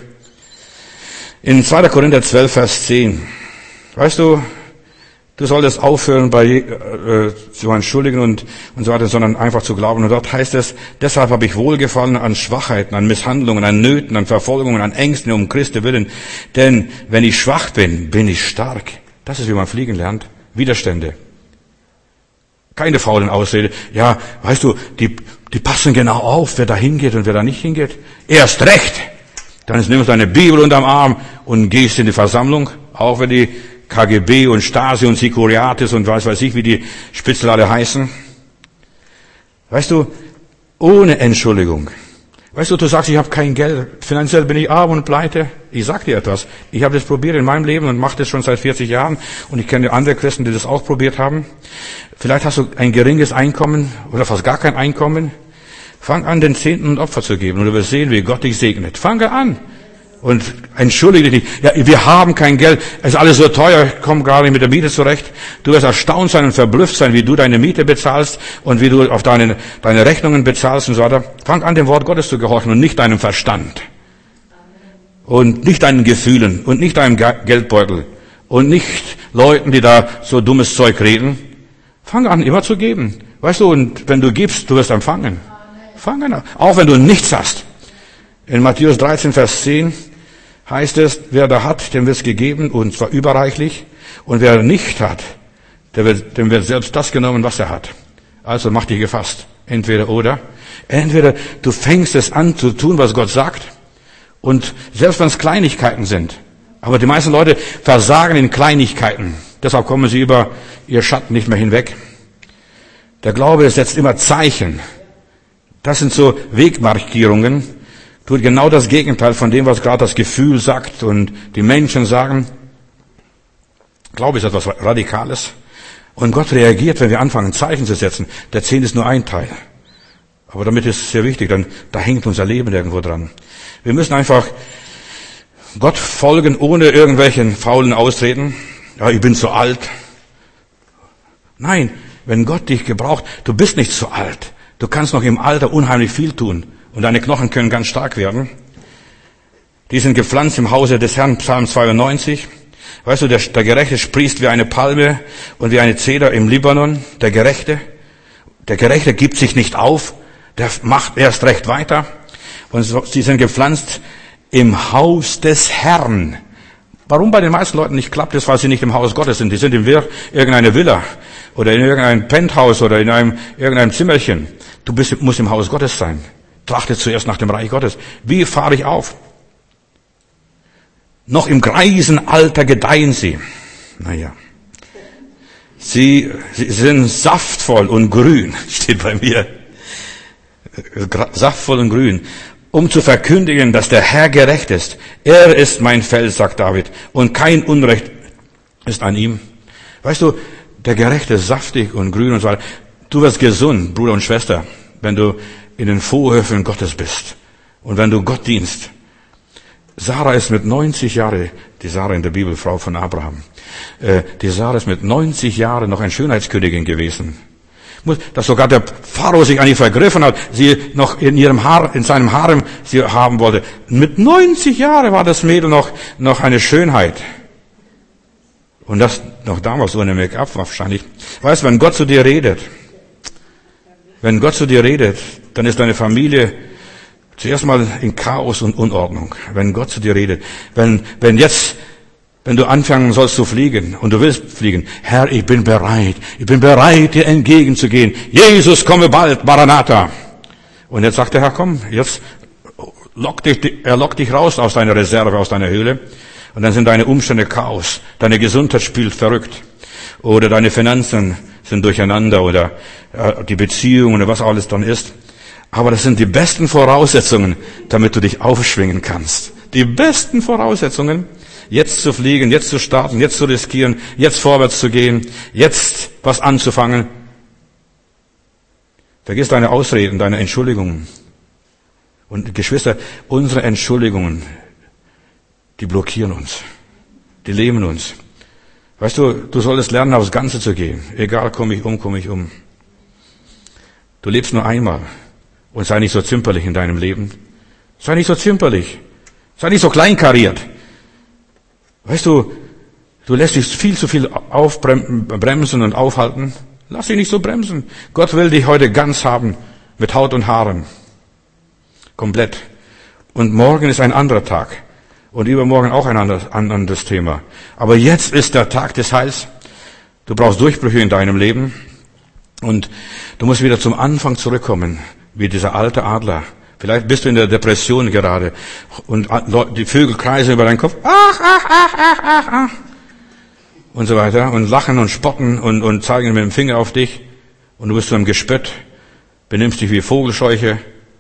In zweiter Korinther zwölf, Vers zehn. Weißt du, du solltest aufhören, bei äh, zu entschuldigen und, und so weiter, sondern einfach zu glauben. Und dort heißt es, deshalb habe ich Wohlgefallen an Schwachheiten, an Misshandlungen, an Nöten, an Verfolgungen, an Ängsten um Christi willen. Denn wenn ich schwach bin, bin ich stark. Das ist, wie man fliegen lernt. Widerstände. Keine faulen Ausrede. Ja, weißt du, die, die passen genau auf, wer da hingeht und wer da nicht hingeht. Erst recht. Dann nimmst du deine Bibel unterm Arm und gehst in die Versammlung, auch wenn die K G B und Stasi und Sikuriatis und was weiß ich, wie die Spitzel alle heißen. Weißt du, ohne Entschuldigung. Weißt du, du sagst, ich habe kein Geld, finanziell bin ich arm und pleite. Ich sag dir etwas. Ich habe das probiert in meinem Leben und mache das schon seit vierzig Jahren. Und ich kenne andere Christen, die das auch probiert haben. Vielleicht hast du ein geringes Einkommen oder fast gar kein Einkommen. Fang an, den Zehnten und Opfer zu geben und du wirst sehen, wie Gott dich segnet. Fange an. Und entschuldige dich nicht. Ja, wir haben kein Geld. Es ist alles so teuer. Ich komme gar nicht mit der Miete zurecht. Du wirst erstaunt sein und verblüfft sein, wie du deine Miete bezahlst und wie du auf deine, deine Rechnungen bezahlst und so weiter. Fang an, dem Wort Gottes zu gehorchen und nicht deinem Verstand. Und nicht deinen Gefühlen und nicht deinem Geldbeutel. Und nicht Leuten, die da so dummes Zeug reden. Fang an, immer zu geben. Weißt du, und wenn du gibst, du wirst empfangen. Fang an. Auch wenn du nichts hast. In Matthäus dreizehn, Vers zehn heißt es, wer da hat, dem wird es gegeben, und zwar überreichlich. Und wer nicht hat, der wird, dem wird selbst das genommen, was er hat. Also mach dich gefasst. Entweder oder. Entweder du fängst es an zu tun, was Gott sagt. Und selbst wenn es Kleinigkeiten sind. Aber die meisten Leute versagen in Kleinigkeiten. Deshalb kommen sie über ihr Schatten nicht mehr hinweg. Der Glaube setzt immer Zeichen. Das sind so Wegmarkierungen. Tut genau das Gegenteil von dem, was gerade das Gefühl sagt und die Menschen sagen. Glaube ist etwas Radikales. Und Gott reagiert, wenn wir anfangen, Zeichen zu setzen. Der Zehn ist nur ein Teil. Aber damit ist es sehr wichtig, denn da hängt unser Leben irgendwo dran. Wir müssen einfach Gott folgen ohne irgendwelchen faulen Ausreden. Ja, ich bin zu alt. Nein, wenn Gott dich gebraucht, du bist nicht zu alt. Du kannst noch im Alter unheimlich viel tun. Und deine Knochen können ganz stark werden. Die sind gepflanzt im Hause des Herrn, Psalm zweiundneunzig. Weißt du, der, der Gerechte sprießt wie eine Palme und wie eine Zeder im Libanon. Der Gerechte. Der Gerechte gibt sich nicht auf. Der macht erst recht weiter. Und so, sie sind gepflanzt im Haus des Herrn. Warum bei den meisten Leuten nicht klappt, ist, weil sie nicht im Haus Gottes sind. Die sind in irgendeiner Villa oder in irgendeinem Penthouse oder in einem, irgendeinem Zimmerchen. Du bist, musst im Haus Gottes sein. Trachte zuerst nach dem Reich Gottes. Wie fahre ich auf? Noch im Greisenalter gedeihen sie. Naja. Sie, sie sind saftvoll und grün, steht bei mir. Saftvoll und grün. Um zu verkündigen, dass der Herr gerecht ist. Er ist mein Fels, sagt David, und kein Unrecht ist an ihm. Weißt du, der Gerechte ist saftig und grün und so weiter. Du wirst gesund, Bruder und Schwester, wenn du in den Vorhöfen Gottes bist und wenn du Gott dienst. Sarah ist mit neunzig Jahren, die Sarah in der Bibel, Frau von Abraham, äh, die Sarah ist mit neunzig Jahren noch eine Schönheitskönigin gewesen. Dass sogar der Pharao sich an ihr vergriffen hat, sie noch in ihrem Haar, in seinem Harem sie haben wollte. Mit neunzig Jahren war das Mädel noch, noch eine Schönheit. Und das noch damals ohne Make-up wahrscheinlich. Weißt du, wenn Gott zu dir redet, wenn Gott zu dir redet, dann ist deine Familie zuerst mal in Chaos und Unordnung. Wenn Gott zu dir redet, wenn, wenn jetzt, wenn du anfangen sollst zu fliegen und du willst fliegen, Herr, ich bin bereit, ich bin bereit, dir entgegenzugehen. Jesus, komme bald, Maranatha. Und jetzt sagt der Herr, komm, jetzt lock dich, er lockt dich raus aus deiner Reserve, aus deiner Höhle. Und dann sind deine Umstände Chaos. Deine Gesundheit spielt verrückt. Oder deine Finanzen sind durcheinander oder äh, die Beziehungen oder was alles dann ist. Aber das sind die besten Voraussetzungen, damit du dich aufschwingen kannst. Die besten Voraussetzungen, jetzt zu fliegen, jetzt zu starten, jetzt zu riskieren, jetzt vorwärts zu gehen, jetzt was anzufangen. Vergiss deine Ausreden, deine Entschuldigungen. Und Geschwister, unsere Entschuldigungen, die blockieren uns. Die lähmen uns. Weißt du, du solltest lernen, aufs Ganze zu gehen. Egal, komme ich um, komme ich um. Du lebst nur einmal. Und sei nicht so zimperlich in deinem Leben. Sei nicht so zimperlich. Sei nicht so kleinkariert. Weißt du, du lässt dich viel zu viel aufbremsen und aufhalten. Lass dich nicht so bremsen. Gott will dich heute ganz haben, mit Haut und Haaren. Komplett. Und morgen ist ein anderer Tag. Und übermorgen auch ein anderes, anderes Thema. Aber jetzt ist der Tag des Heils. Du brauchst Durchbrüche in deinem Leben. Und du musst wieder zum Anfang zurückkommen. Wie dieser alte Adler. Vielleicht bist du in der Depression gerade und die Vögel kreisen über deinen Kopf. Ach, ach, ach, ach, ach, ach. Und so weiter. Und lachen und spotten und, und zeigen mit dem Finger auf dich. Und du bist so im Gespött. Benimmst dich wie Vogelscheuche.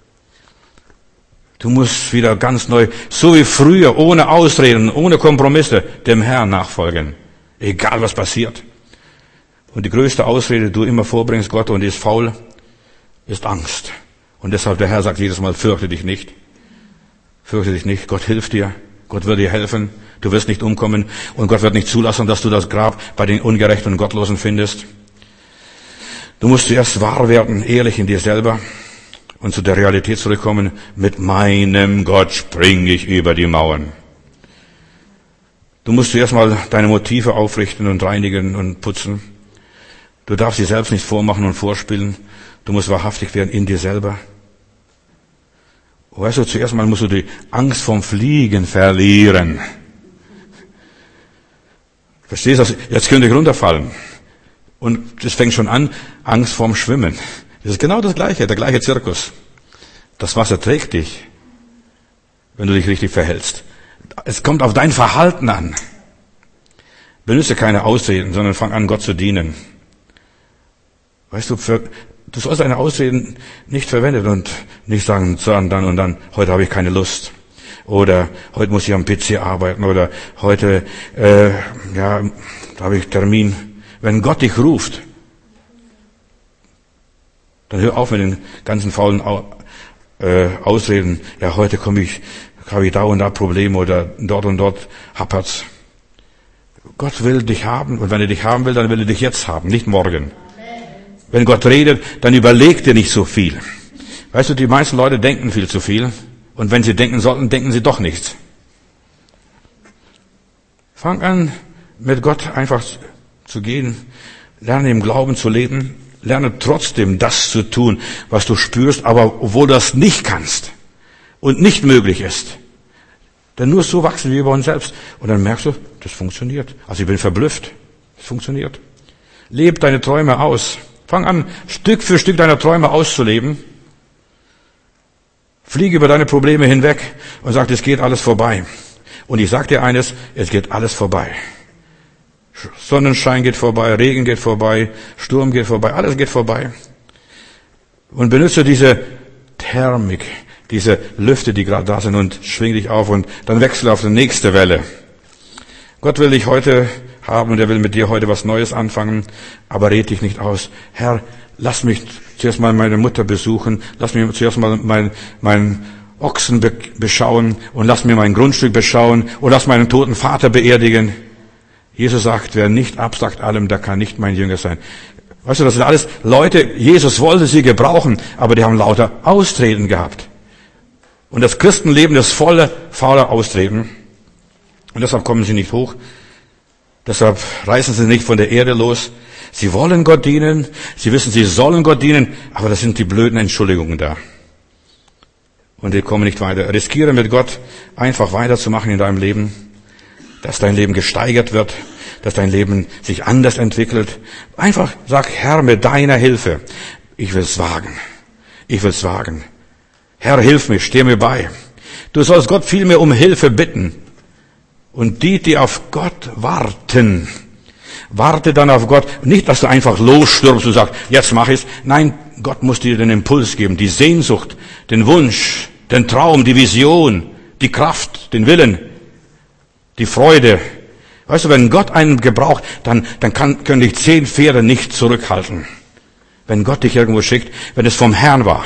Du musst wieder ganz neu, so wie früher, ohne Ausreden, ohne Kompromisse, dem Herrn nachfolgen. Egal was passiert. Und die größte Ausrede, die du immer vorbringst, Gott, und die ist faul, ist Angst. Und deshalb der Herr sagt jedes Mal, fürchte dich nicht. Fürchte dich nicht. Gott hilft dir. Gott wird dir helfen. Du wirst nicht umkommen. Und Gott wird nicht zulassen, dass du das Grab bei den Ungerechten und Gottlosen findest. Du musst zuerst wahr werden, ehrlich in dir selber und zu der Realität zurückkommen. Mit meinem Gott springe ich über die Mauern. Du musst zuerst mal deine Motive aufrichten und reinigen und putzen. Du darfst sie selbst nicht vormachen und vorspielen. Du musst wahrhaftig werden in dir selber. Weißt du, zuerst mal musst du die Angst vom Fliegen verlieren. Verstehst du? Jetzt könnte ich runterfallen. Und das fängt schon an, Angst vorm Schwimmen. Das ist genau das Gleiche, der gleiche Zirkus. Das Wasser trägt dich, wenn du dich richtig verhältst. Es kommt auf dein Verhalten an. Benutze keine Ausreden, sondern fang an, Gott zu dienen. Weißt du, für, du sollst deine Ausreden nicht verwenden und nicht sagen, dann und dann, heute habe ich keine Lust. Oder heute muss ich am P C arbeiten. Oder heute, äh, ja, da habe ich Termin. Wenn Gott dich ruft, dann hör auf mit den ganzen faulen äh, Ausreden. Ja, heute komme ich habe ich da und da Probleme oder dort und dort hapert's. Gott will dich haben und wenn er dich haben will, dann will er dich jetzt haben, nicht morgen. Wenn Gott redet, dann überleg dir nicht so viel. Weißt du, die meisten Leute denken viel zu viel und wenn sie denken sollten, denken sie doch nichts. Fang an, mit Gott einfach zu gehen, lerne im Glauben zu leben, lerne trotzdem das zu tun, was du spürst, aber obwohl du das nicht kannst und nicht möglich ist. Denn nur so wachsen wir über uns selbst. Und dann merkst du, das funktioniert. Also ich bin verblüfft. Es funktioniert. Leb deine Träume aus. Fang an, Stück für Stück deine Träume auszuleben. Fliege über deine Probleme hinweg und sag, es geht alles vorbei. Und ich sag dir eines, es geht alles vorbei. Sonnenschein geht vorbei, Regen geht vorbei, Sturm geht vorbei, alles geht vorbei. Und benutze diese Thermik, diese Lüfte, die gerade da sind und schwing dich auf und dann wechsle auf die nächste Welle. Gott will dich heute haben und er will mit dir heute was Neues anfangen, aber red dich nicht aus. Herr, lass mich zuerst mal meine Mutter besuchen, lass mich zuerst mal mein, mein Ochsen be- beschauen und lass mir mein Grundstück beschauen und lass meinen toten Vater beerdigen. Jesus sagt, wer nicht absagt allem, der kann nicht mein Jünger sein. Weißt du, das sind alles Leute, Jesus wollte sie gebrauchen, aber die haben lauter Austreten gehabt. Und das Christenleben ist voller fauler Austreten. Und deshalb kommen sie nicht hoch. Deshalb reißen sie nicht von der Erde los. Sie wollen Gott dienen. Sie wissen, sie sollen Gott dienen. Aber das sind die blöden Entschuldigungen da. Und die kommen nicht weiter. Riskiere mit Gott einfach weiterzumachen in deinem Leben. Dass dein Leben gesteigert wird, dass dein Leben sich anders entwickelt. Einfach sag, Herr, mit deiner Hilfe, ich will's wagen. Ich will's wagen. Herr, hilf mir, steh mir bei. Du sollst Gott vielmehr um Hilfe bitten. Und die, die auf Gott warten, warte dann auf Gott. Nicht, dass du einfach losstürmst und sagst, jetzt mach ich's. Nein, Gott muss dir den Impuls geben, die Sehnsucht, den Wunsch, den Traum, die Vision, die Kraft, den Willen. Die Freude. Weißt du, wenn Gott einen gebraucht, dann, dann kann, können dich zehn Pferde nicht zurückhalten. Wenn Gott dich irgendwo schickt, wenn es vom Herrn war.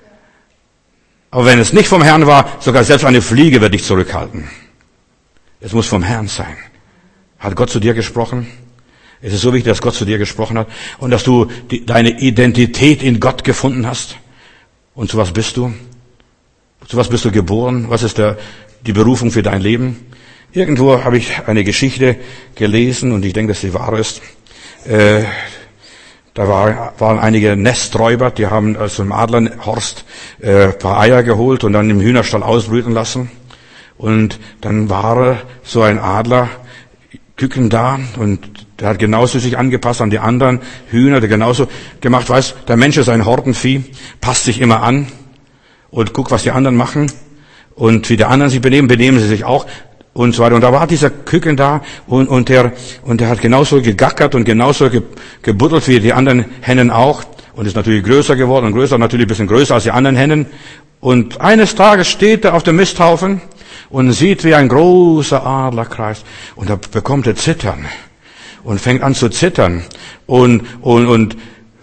Aber wenn es nicht vom Herrn war, sogar selbst eine Fliege wird dich zurückhalten. Es muss vom Herrn sein. Hat Gott zu dir gesprochen? Es ist so wichtig, dass Gott zu dir gesprochen hat und dass du die, deine Identität in Gott gefunden hast. Und zu was bist du? Zu was bist du geboren? Was ist der, die Berufung für dein Leben? Irgendwo habe ich eine Geschichte gelesen und ich denke, dass sie wahr ist. Äh, da war, waren einige Nesträuber, die haben aus dem Adlerhorst äh, ein paar Eier geholt und dann im Hühnerstall ausbrüten lassen. Und dann war so ein Adlerküken da und der hat genauso sich angepasst an die anderen Hühner, der genauso gemacht, weiß, der Mensch ist ein Hortenvieh, passt sich immer an und guckt, was die anderen machen und wie die anderen sich benehmen, benehmen sie sich auch. Und so weiter. Und da war dieser Küken da und, und der, und der hat genauso gegackert und genauso ge, gebuddelt wie die anderen Hennen auch. Und ist natürlich größer geworden und größer, natürlich ein bisschen größer als die anderen Hennen. Und eines Tages steht er auf dem Misthaufen und sieht, wie ein großer Adler kreist. Und da bekommt er Zittern. Und fängt an zu zittern. Und, und, und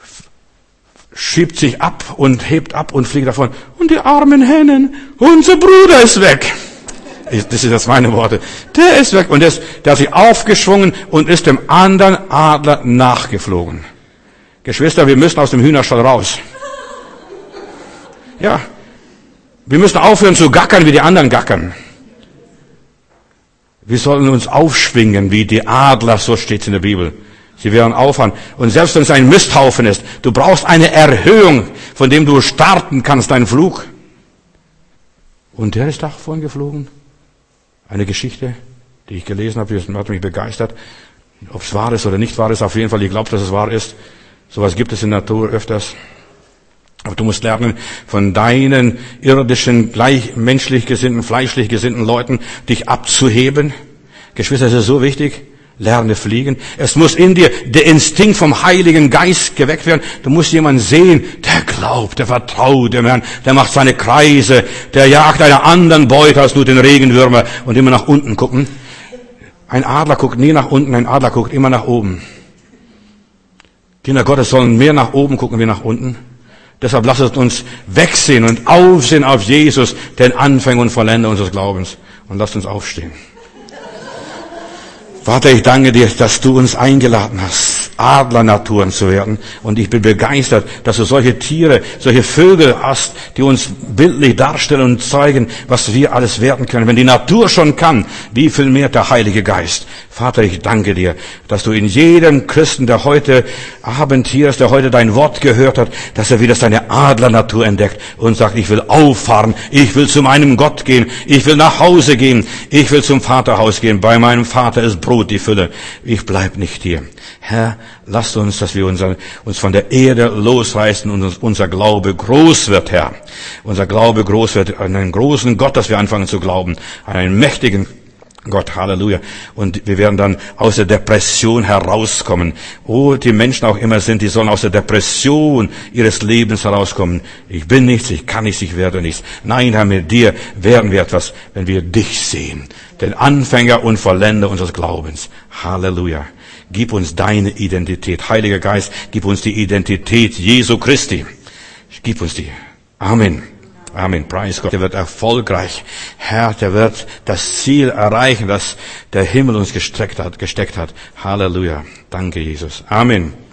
schiebt sich ab und hebt ab und fliegt davon. Und die armen Hennen, unser Bruder ist weg. Das sind jetzt meine Worte. Der ist weg und der, ist, der hat sich aufgeschwungen und ist dem anderen Adler nachgeflogen. Geschwister, wir müssen aus dem Hühnerstall raus. Ja, wir müssen aufhören zu gackern, wie die anderen gackern. Wir sollen uns aufschwingen, wie die Adler, so steht es in der Bibel. Sie werden aufhören. Und selbst wenn es ein Misthaufen ist, du brauchst eine Erhöhung, von dem du starten kannst, deinen Flug. Und der ist davon geflogen. Eine Geschichte, die ich gelesen habe, die hat mich begeistert. Ob es wahr ist oder nicht wahr ist, auf jeden Fall, ich glaube, dass es wahr ist. Sowas gibt es in der Natur öfters. Aber du musst lernen, von deinen irdischen, gleich menschlich gesinnten, fleischlich gesinnten Leuten dich abzuheben. Geschwister, es ist so wichtig. Lerne fliegen. Es muss in dir der Instinkt vom Heiligen Geist geweckt werden. Du musst jemanden sehen, der glaubt, der vertraut dem Herrn, der macht seine Kreise, der jagt einer anderen Beute als nur den Regenwürmer und immer nach unten gucken. Ein Adler guckt nie nach unten, ein Adler guckt immer nach oben. Kinder Gottes sollen mehr nach oben gucken wie nach unten. Deshalb lasst uns wegsehen und aufsehen auf Jesus, den Anfänger und Vollender unseres Glaubens. Und lasst uns aufstehen. Vater, ich danke dir, dass du uns eingeladen hast, Adlernaturen zu werden. Und ich bin begeistert, dass du solche Tiere, solche Vögel hast, die uns bildlich darstellen und zeigen, was wir alles werden können. Wenn die Natur schon kann, wie viel mehr der Heilige Geist. Vater, ich danke dir, dass du in jedem Christen, der heute Abend hier ist, der heute dein Wort gehört hat, dass er wieder seine Adlernatur entdeckt und sagt, ich will auffahren, ich will zu meinem Gott gehen, ich will nach Hause gehen, ich will zum Vaterhaus gehen. Bei meinem Vater ist Brot die Fülle. Ich bleib nicht hier. Herr, lasst uns, dass wir unser, uns von der Erde losreißen und uns, unser Glaube groß wird, Herr. Unser Glaube groß wird, an einen großen Gott, dass wir anfangen zu glauben, an einen mächtigen Gott, Halleluja. Und wir werden dann aus der Depression herauskommen. Wo die Menschen auch immer sind, die sollen aus der Depression ihres Lebens herauskommen. Ich bin nichts, ich kann nichts, ich werde nichts. Nein, Herr, mit dir werden wir etwas, wenn wir dich sehen. Den Anfänger und Vollender unseres Glaubens. Halleluja. Gib uns deine Identität. Heiliger Geist, gib uns die Identität Jesu Christi. Gib uns die. Amen. Amen. Preis Gott. Der wird erfolgreich. Herr, der wird das Ziel erreichen, das der Himmel uns gestreckt hat, gesteckt hat. Halleluja. Danke, Jesus. Amen.